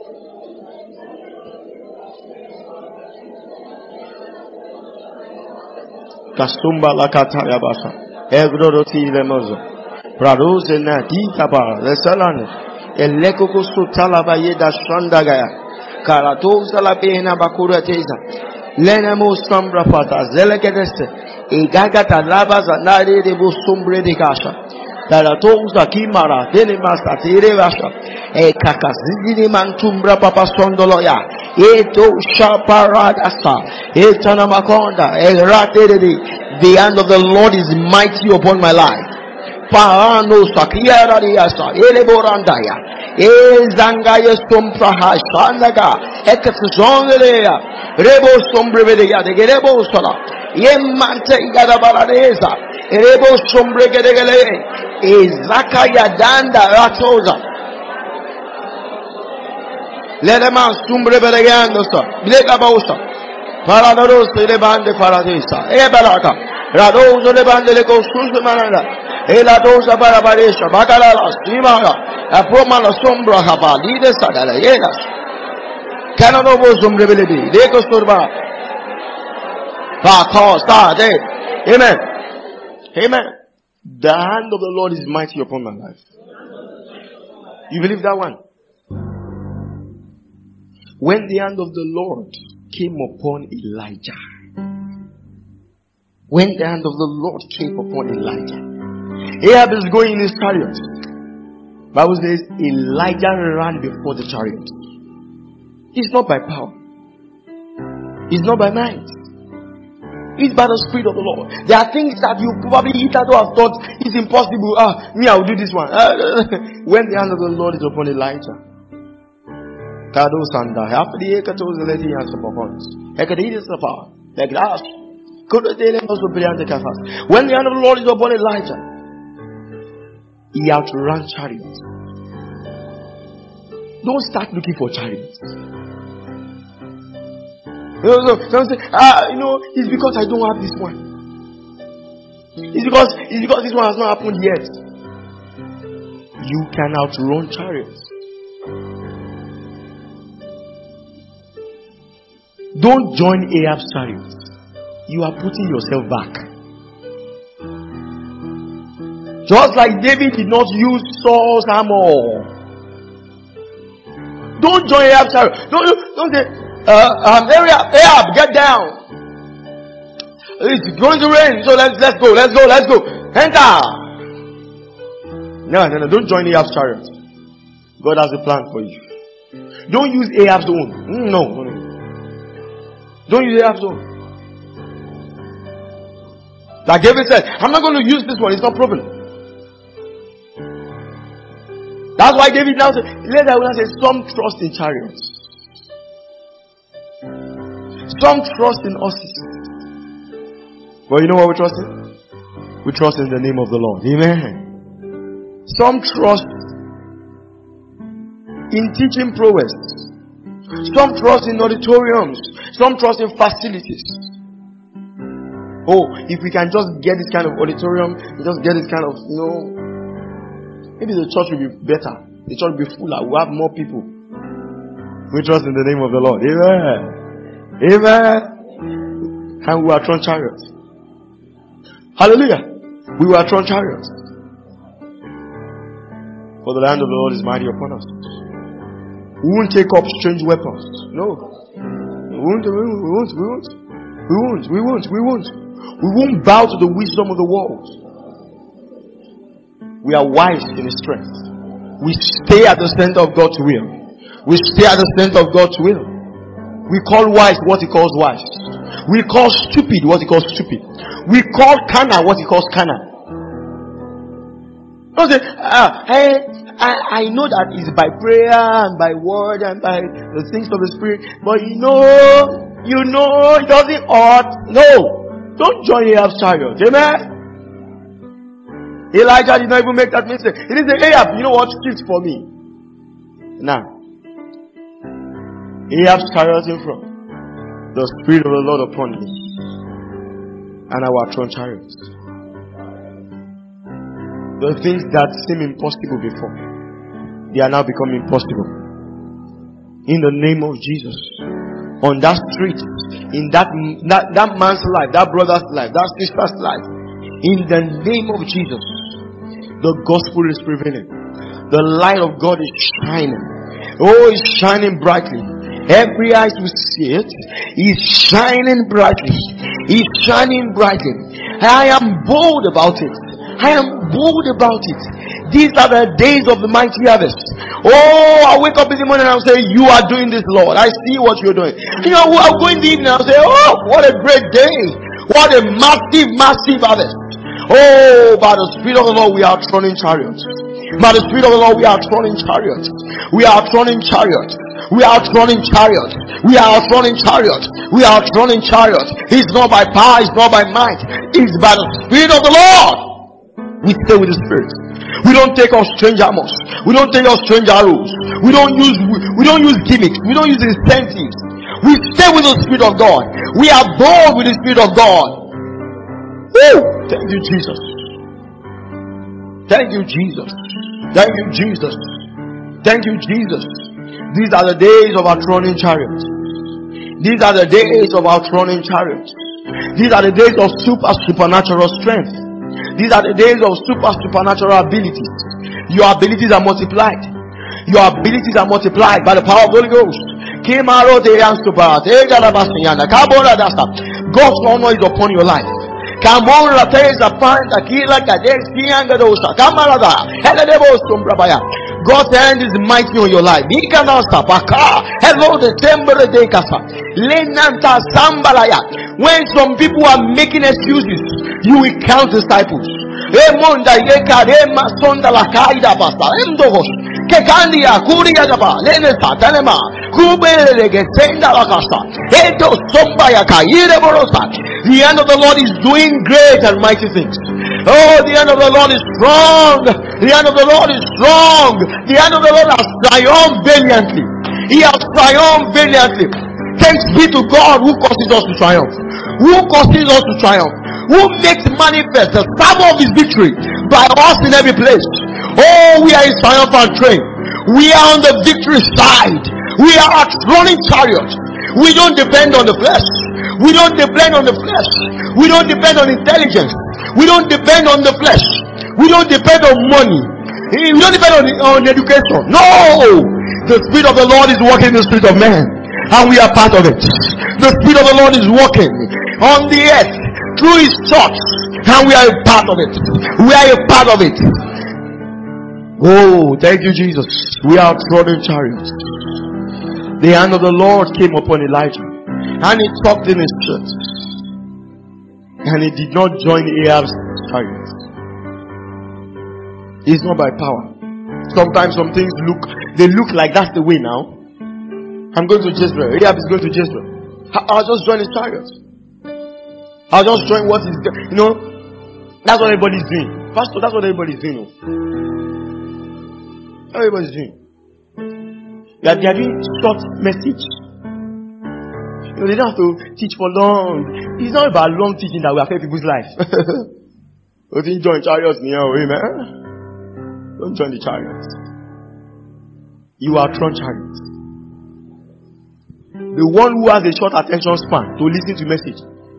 Kasumba lakata yabasa. Egrodoti lemozo. Pradoze na ditaba lesalane. Elekoko sutalaba yeda shandagaya. Karatoza la pena bakura teza. Lenemo sombra pata zelekedeste. Igagata lava zanare de busumbre de kasha. Taratoza kimara dene masta tere vasha. E kakazini mantumbra papa sondoloya. Eto shaparadasa. Etana makonda. E rate. The hand of the Lord is mighty upon my life. Paano sakiera diasa. Eleborandaya. E zangaya stompraha shandaga. Ekatuzongelea. Rebo sombrevedeya de gerebo sola. Yemante igadabaladeza. Rebo sombregedegele. E zakaya danda ratoza. Ledema sombrevedegando sa. Bilega bausa. Paradoros le bande paradisa. E balaka. Radozo le bande le costruzo manada. E la dosa para paresha. Bacala la stimara. A proma la sombra havali de sadala. Yenas. Cananovo sombrevelebi. De costurba. Amen. Amen. The hand of the Lord is mighty upon my life. You believe that one? When the hand of the Lord came upon Elijah. When the hand of the Lord came upon Elijah. Ahab is going in his chariot. Bible says Elijah ran before the chariot. It's not by power. It's not by might. It's by the Spirit of the Lord. There are things that you probably hitherto have thought is impossible. Ah, me, I will do this one. Ah, when the hand of the Lord is upon Elijah, Kado Sanda, half the Ekatos lady and Sapahons. Ekadidis of our, the glass. Could they also be under Kafas? When the hand of the Lord is upon Elijah, he outrun chariots. Don't start looking for chariots. You know, some say, ah, you know, it's because I don't have this one. It's because it's because this one has not happened yet. You can outrun chariots. Don't join Ahab's chariots. You are putting yourself back. Just like David did not use Saul's armor. Don't join Ahab's chariot. Don't, don't say, uh, um, Ahab, Ahab, get down. It's going to rain, so let's let's go, let's go, let's go. Enter. No, no, no, don't join Ahab's chariot. God has a plan for you. Don't use Ahab's own. Mm, no, no, no. Don't use Ahab's own. Like David said, I'm not going to use this one, it's not proven. That's why David now said, later when I say, some trust in chariots. Some trust in horses. But you know what we trust in? We trust in the name of the Lord. Amen. Some trust in teaching prowess. Some trust in auditoriums. Some trust in facilities. Oh, if we can just get this kind of auditorium, just get this kind of, you know, maybe the church will be better. The church will be fuller. We'll have more people. We trust in the name of the Lord. Amen. Amen. And we are thrown chariots. Hallelujah. We were thrown chariots. For the land of the Lord is mighty upon us. We won't take up strange weapons. No. We won't, we won't, we won't. We won't, we won't, we won't. We won't bow to the wisdom of the world. We are wise in His strength. We stay at the center of God's will. We stay at the center of God's will. We call wise what He calls wise. We call stupid what He calls stupid. We call canna what He calls canna. Don't say, ah, hey, I, I know that it's by prayer and by word and by the things of the Spirit, but you know, you know, it doesn't ought. No. Don't join Ahab's chariot. Amen. Elijah did not even make that mistake. He didn't say, Ahab, you know what? Shift for me. Now, Ahab's chariot in front. The Spirit of the Lord upon me. And our throne chariots. The things that seem impossible before, they are now becoming possible. In the name of Jesus. On that street, in that, that that man's life, that brother's life, that sister's life, in the name of Jesus, the gospel is prevailing. The light of God is shining. Oh, it's shining brightly. Every eye will see it. It's shining brightly. It's shining brightly. I am bold about it. I am bold about it. These are the days of the mighty harvest. Oh, I wake up in the morning and I'll say, you are doing this, Lord. I see what you're doing. You know, I'll go in the evening and I'll say, oh, what a great day. What a massive, massive harvest. Oh, by the Spirit of the Lord, we are thrown in chariots. By the Spirit of the Lord, we are thrown in chariots. We are thrown in chariots. We are thrown in chariots. We are thrown in chariots. We are thrown in chariots. It's not by power, it's not by might. It's by the Spirit of the Lord. We stay with the Spirit. We don't take off strange armors. We don't take off strange arrows. We don't use we don't use gimmicks. We don't use incentives. We stay with the Spirit of God. We are bold with the Spirit of God. Woo! Thank you, Jesus. Thank you, Jesus. Thank you, Jesus. Thank you, Jesus. These are the days of our throning chariots. These are the days of our throning chariots. These are the days of super supernatural strength. These are the days of super supernatural abilities. Your abilities are multiplied. Your abilities are multiplied by the power of the Holy Ghost. God's honor is upon your life. God's hand is mighty on your life. Hello, the temple de casa. When some people are making excuses, you will count disciples. Emonda yekarema sonda la kaida basta. Emdovos. Kekandia kuria gaba. Lene satanema. Kubele gesenda la kasta. Edo somba ya kaire borosa. The hand of the Lord is doing great and mighty things. Oh, the hand of the Lord is strong. The hand of the Lord is strong. The hand of the Lord has triumphed valiantly. He has triumphed valiantly. Thanks be to God who causes us to triumph. Who causes us to triumph. Who makes manifest the power of his victory by us in every place. Oh, we are in triumphant train. We are on the victory side. We are running chariots. We don't depend on the flesh. We don't depend on the flesh. We don't depend on intelligence. We don't depend on the flesh. We don't depend on money. We don't depend on, on education. No! The Spirit of the Lord is working in the spirit of man. And we are part of it. The Spirit of the Lord is working on the earth through his church. And we are a part of it. We are a part of it. Oh, thank you, Jesus. We are trodden chariots. The hand of the Lord came upon Elijah. And he talked in his church. And he did not join Ahab's chariot. It's not by power. Sometimes some things look, they look like that's the way now. I'm going to Jezreel. Ahab is going to Jezreel. I'll just join his chariot. I'll just join what he's doing. You know, that's what everybody's doing. Pastor, that's what everybody's doing. That's what everybody's doing. They are, they are doing short message. You know, they don't have to teach for long. It's not about long teaching that will affect people's lives. Don't join chariots near, amen. Don't join the chariots. You are Tron chariots. The one who has a short attention span to listen to message,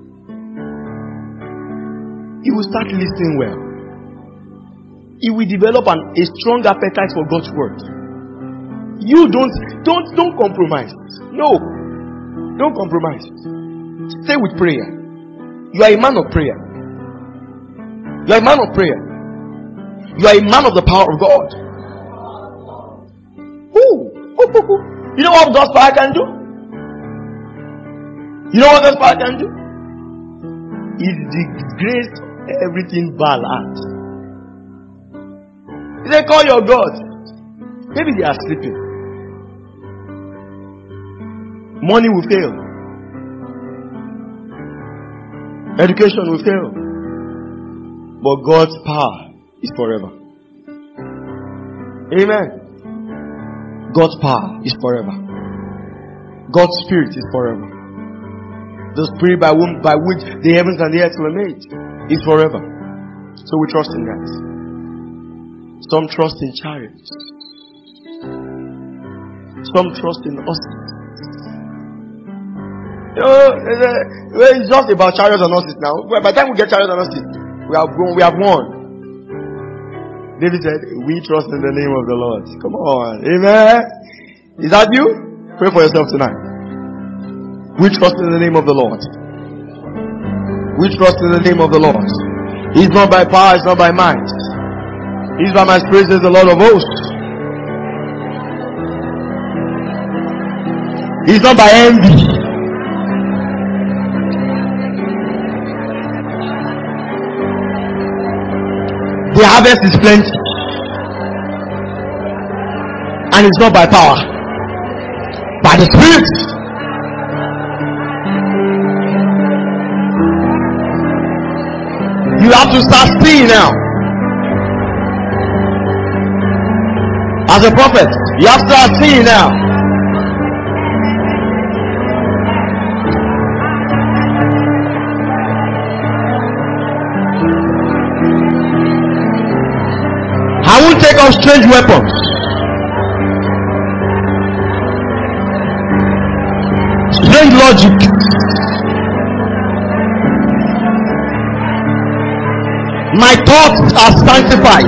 he will start listening well. He will develop an, a strong appetite for God's word. You don't, don't, don't compromise. No. Don't compromise. Stay with prayer. You are a man of prayer. You are a man of prayer. You are a man of the power of God. Ooh. Ooh, ooh, ooh. You know what God's power can do? You know what God's power can do? It disgraced everything Baal had. He said, call your gods. Maybe they are sleeping. Money will fail. Education will fail. But God's power is forever. Amen. God's power is forever. God's spirit is forever. The spirit by whom, by which the heavens and the earth were made is forever. So we trust in that. Some trust in chariots. Some trust in horses. You know, it's just about chariots and horses now. By the time we get chariots and horses, we have won. We have won. David said, "We trust in the name of the Lord." Come on, amen. Is that you? Pray for yourself tonight. We trust in the name of the Lord. We trust in the name of the Lord. It's not by power, it's not by might. It's by my spirit, says the Lord of hosts. It's not by envy. The harvest is plenty. And it's not by power. By the Spirit. You have to start seeing now. As a prophet, you have to start seeing now. I won't take up strange weapons. Strange logic. My thoughts are sanctified.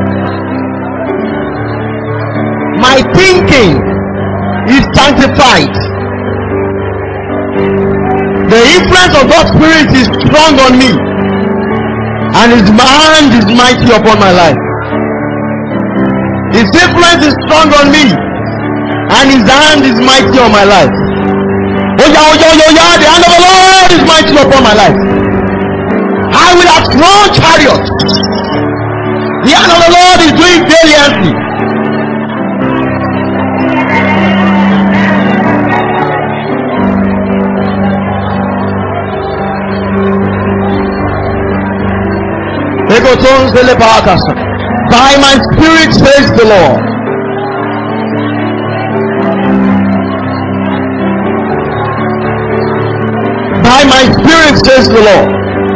My thinking is sanctified. The influence of God's Spirit is strong on me. And His hand is mighty upon my life. His influence is strong on me, and His hand is mighty on my life. Oh yeah, oh yeah, oh yeah, the hand of the Lord is mighty upon my life. I will have strong chariots. By my spirit, says the Lord. By my spirit, says the Lord.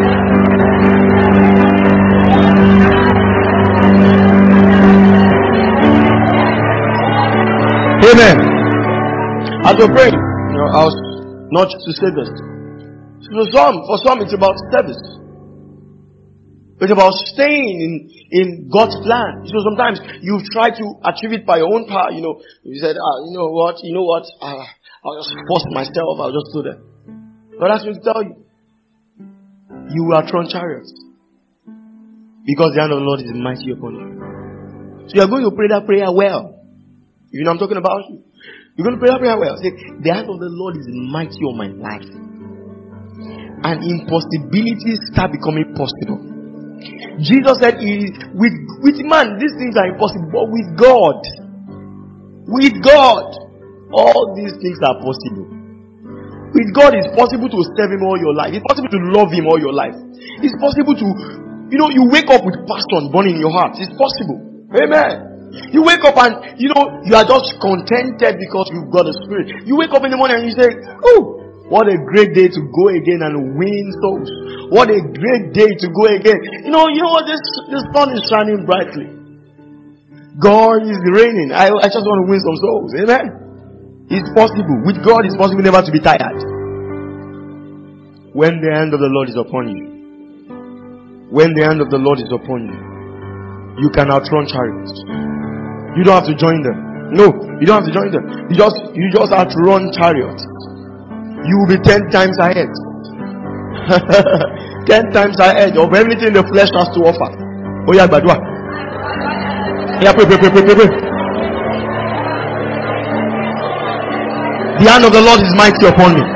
Amen. As we pray, you know, I was not to say this. For some, for some, it's about service. It's about staying in, in God's plan. So sometimes you try to achieve it by your own power. You know, you said, ah, you know what, you know what, ah, I'll just force myself, I'll just do that. God asked me to tell you, you will outrun chariots. Because the hand of the Lord is mighty upon you. So you are going to pray that prayer well. You know I'm talking about you. You're going to pray that prayer well. Say, the hand of the Lord is mighty on my life. And impossibilities start becoming possible. Jesus said, with, with man, these things are impossible. But with God, with God, all these things are possible. With God, it's possible to serve Him all your life. It's possible to love Him all your life. It's possible to, you know, you wake up with passion burning in your heart. It's possible. Amen. You wake up and, you know, you are just contented because you've got a spirit. You wake up in the morning and you say, oh, what a great day to go again and win souls. What a great day to go again. You know, you know what? This, the sun is shining brightly. God is reigning. I, I just want to win some souls. Amen. It's possible. With God, it's possible never to be tired. When the hand of the Lord is upon you, when the hand of the Lord is upon you, you can outrun chariots. You don't have to join them. No, you don't have to join them. You just, you just outrun chariots. You will be ten times ahead. ten times ahead of everything the flesh has to offer. Oh yeah, Badua. Yeah, pray, pray, pray, pray, pray. The hand of the Lord is mighty upon me.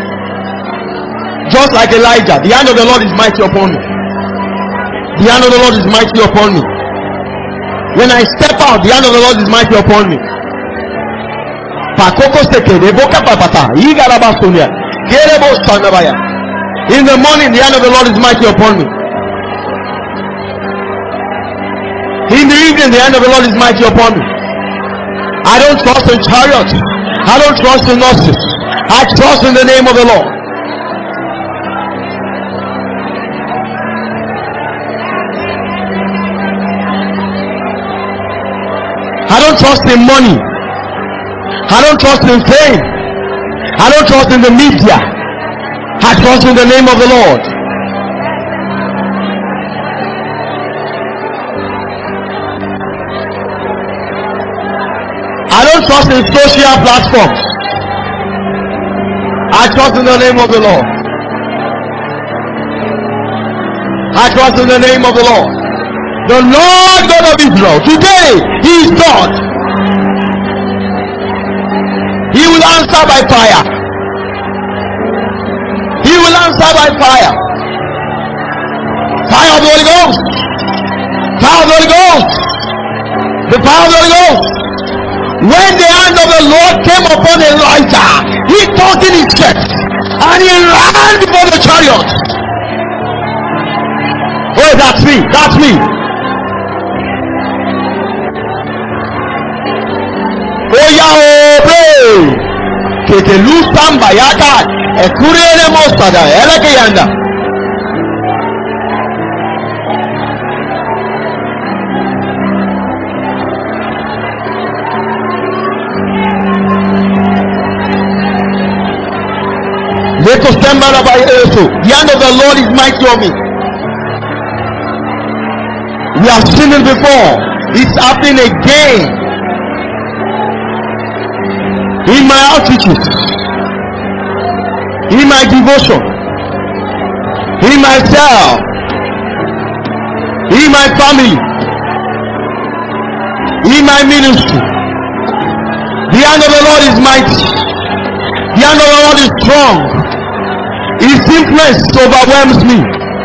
Just like Elijah, the hand of the Lord is mighty upon me. The hand of the Lord is mighty upon me. When I step out, the hand of the Lord is mighty upon me. In the morning, the hand of the Lord is mighty upon me. In the evening, the hand of the Lord is mighty upon me. I don't trust in chariots. I don't trust in horses. I trust in the name of the Lord. I don't trust in money. I don't trust in fame. I don't trust in the media. I trust in the name of the Lord. I don't trust in social platforms. I trust in the name of the Lord. I trust in the name of the Lord. The Lord God of Israel, today He is God. He will answer by fire. He will answer by fire. Fire of the Holy Ghost. Fire of the Holy Ghost. The power of the Holy Ghost. When the hand of the Lord came upon Elijah, he turned in his chest and he ran before the chariot. Oh, that's me. That's me. Oh, yeah, oh, Ketelu Samba Yaka, Ekurele Mostada, Elekayanda. The hand of the Lord is mighty on me. We have seen it before. It's happening again. In my outreaches, in my devotion, in myself, in my family, in my ministry. The hand of the Lord is mighty. The hand of the Lord is strong. His influence overwhelms me.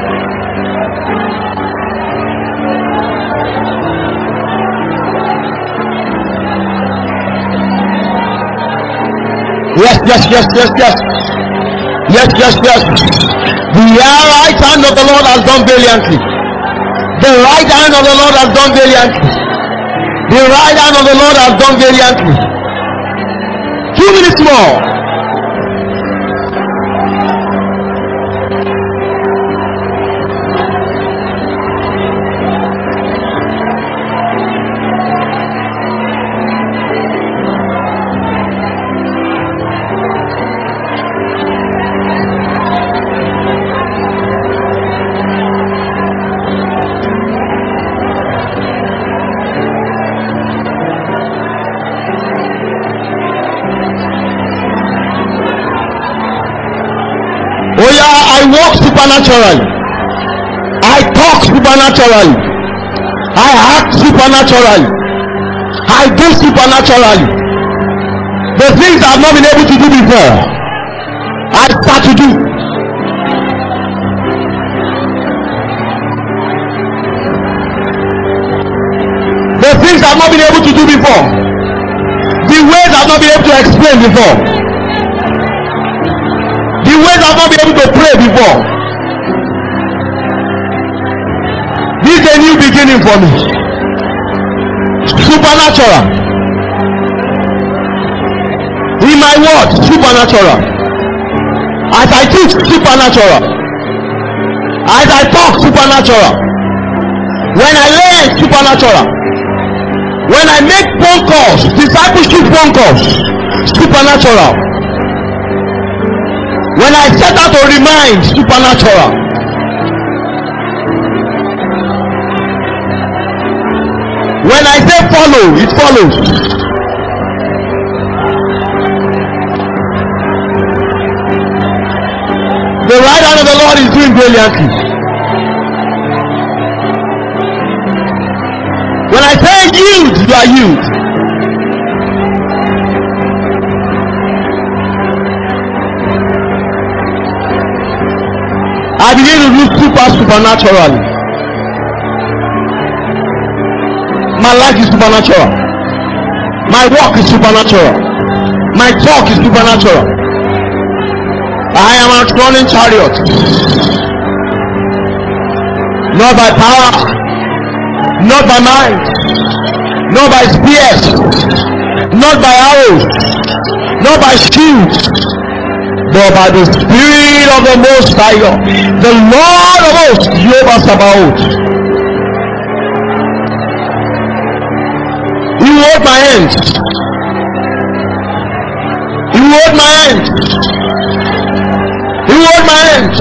Yes, yes, yes, yes, yes. Yes, yes, yes. The right hand of the Lord has done valiantly. The right hand of the Lord has done valiantly. The right hand of the Lord has done valiantly. Two minutes more. Oh yeah, I walk supernaturally. I talk supernaturally. I act supernaturally. I do supernaturally. The things I've not been able to do before, I start to do. The things I've not been able to do before, the ways I've not been able to explain before, the ways I've not been able to pray before. This is a new beginning for me. Supernatural. In my word, supernatural. As I teach, supernatural. As I talk, supernatural. When I learn, supernatural. When I make phone calls, discipleship phone calls, supernatural. When I set out to remind, supernatural. When I say follow, it follows. The right hand of the Lord is doing brilliantly. When I say yield, you are yield. I begin to do super supernaturally. My life is supernatural. My walk is supernatural. My talk is supernatural. I am outrunning chariots. Not by power, not by might, not by spears, not by arrows, not by shields, but by the Spirit of the Most High God, the Lord of hosts, Jehovah Sabaoth. He hold my hands. He hold my hands. He hold my hands.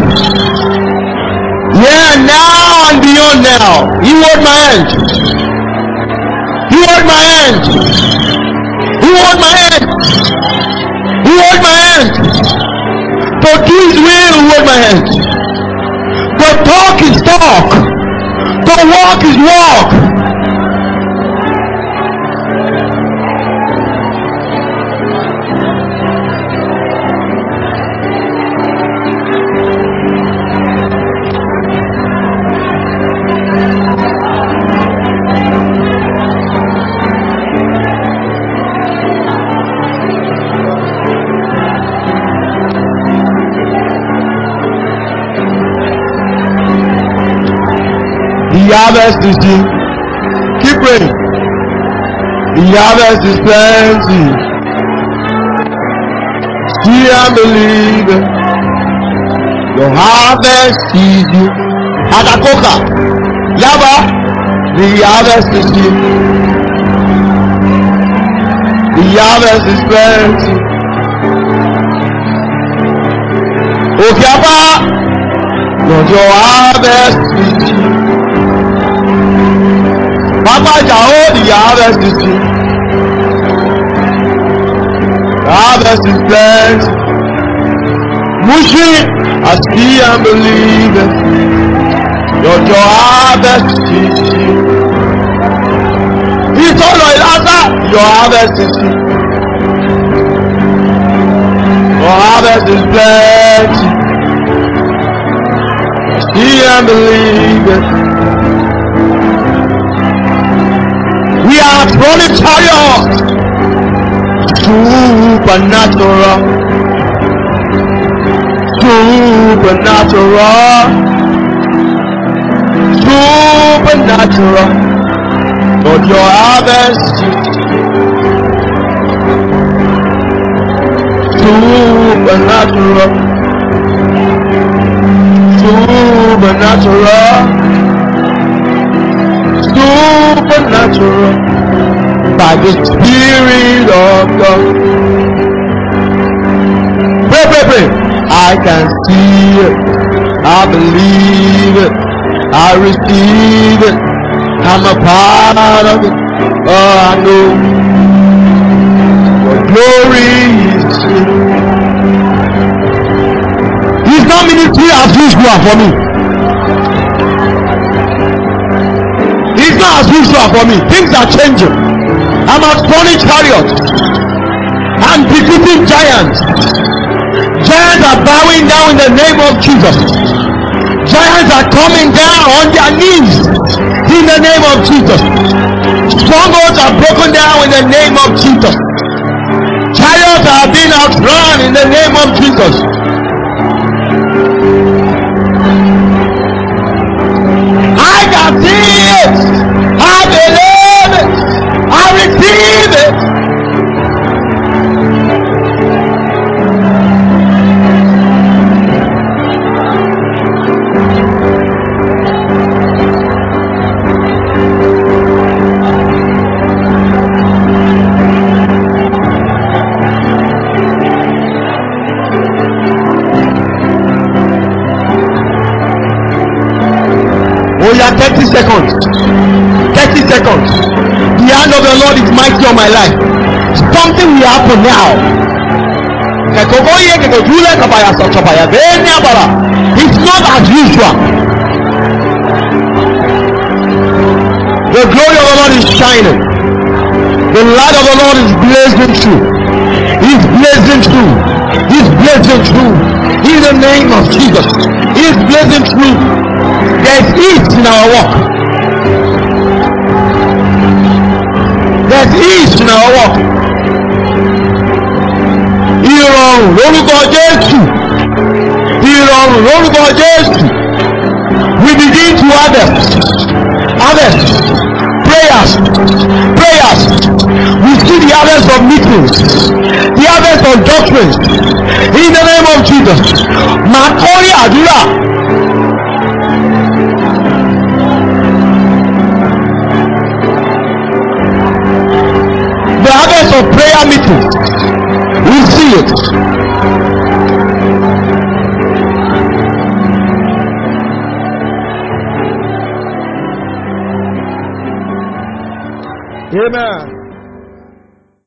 Yeah, now and beyond now. He hold my hands. He hold my hands. He hold my hands. He hold my hands. To do his will, hold my hand. To talk is talk. To walk is walk. The harvest is in. Keep praying. The harvest is plenty. See and believe. Your harvest is in. Agakoka. Yaba. The harvest is in. The harvest is plenty. Okiapa. Lord, your harvest is in. Papa Jao, the harvest is in. The harvest is plenty. Mushi, I see and believe it. Your, your harvest is in. He told Elijah, your harvest is in. Your harvest is plenty. I see and believe it. We are running chariots. Supernatural. Supernatural. Supernatural. Lord, your harvest. Supernatural. Supernatural. Supernatural. By the Spirit of God. Pray, pray, pray. I can see it. I believe it. I receive it. I'm a part of it. Oh, I know your glory is here. It's not ministry as usual for me. It's not as usual for me. Things are changing. I'm outrunning chariots. I'm defeating giants. Giants are bowing down in the name of Jesus. Giants are coming down on their knees in the name of Jesus. Strongholds are broken down in the name of Jesus. Chariots are being outrun in the name of Jesus. I can see it. I believe it. I receive it. Oh yeah, thirty seconds. thirty seconds. The hand of the Lord is mighty on my life. Something will happen now. It's not as usual. The glory of the Lord is shining. The light of the Lord is blazing through. He's blazing through. He's blazing through. In the name of Jesus. He's blazing through. There's ease in our walk. There's ease in our walk. Ìrọ̀rùn lórúkọ Jésù. Ìrọ̀rùn lórúkọ Jésù. We begin to harvest. Harvest. Prayers. Prayers. We see the harvest of meetings. The harvest of doctrines. In the name of Jesus. Makori àdúrà. The harvest of prayer meetings. We see it. Amen.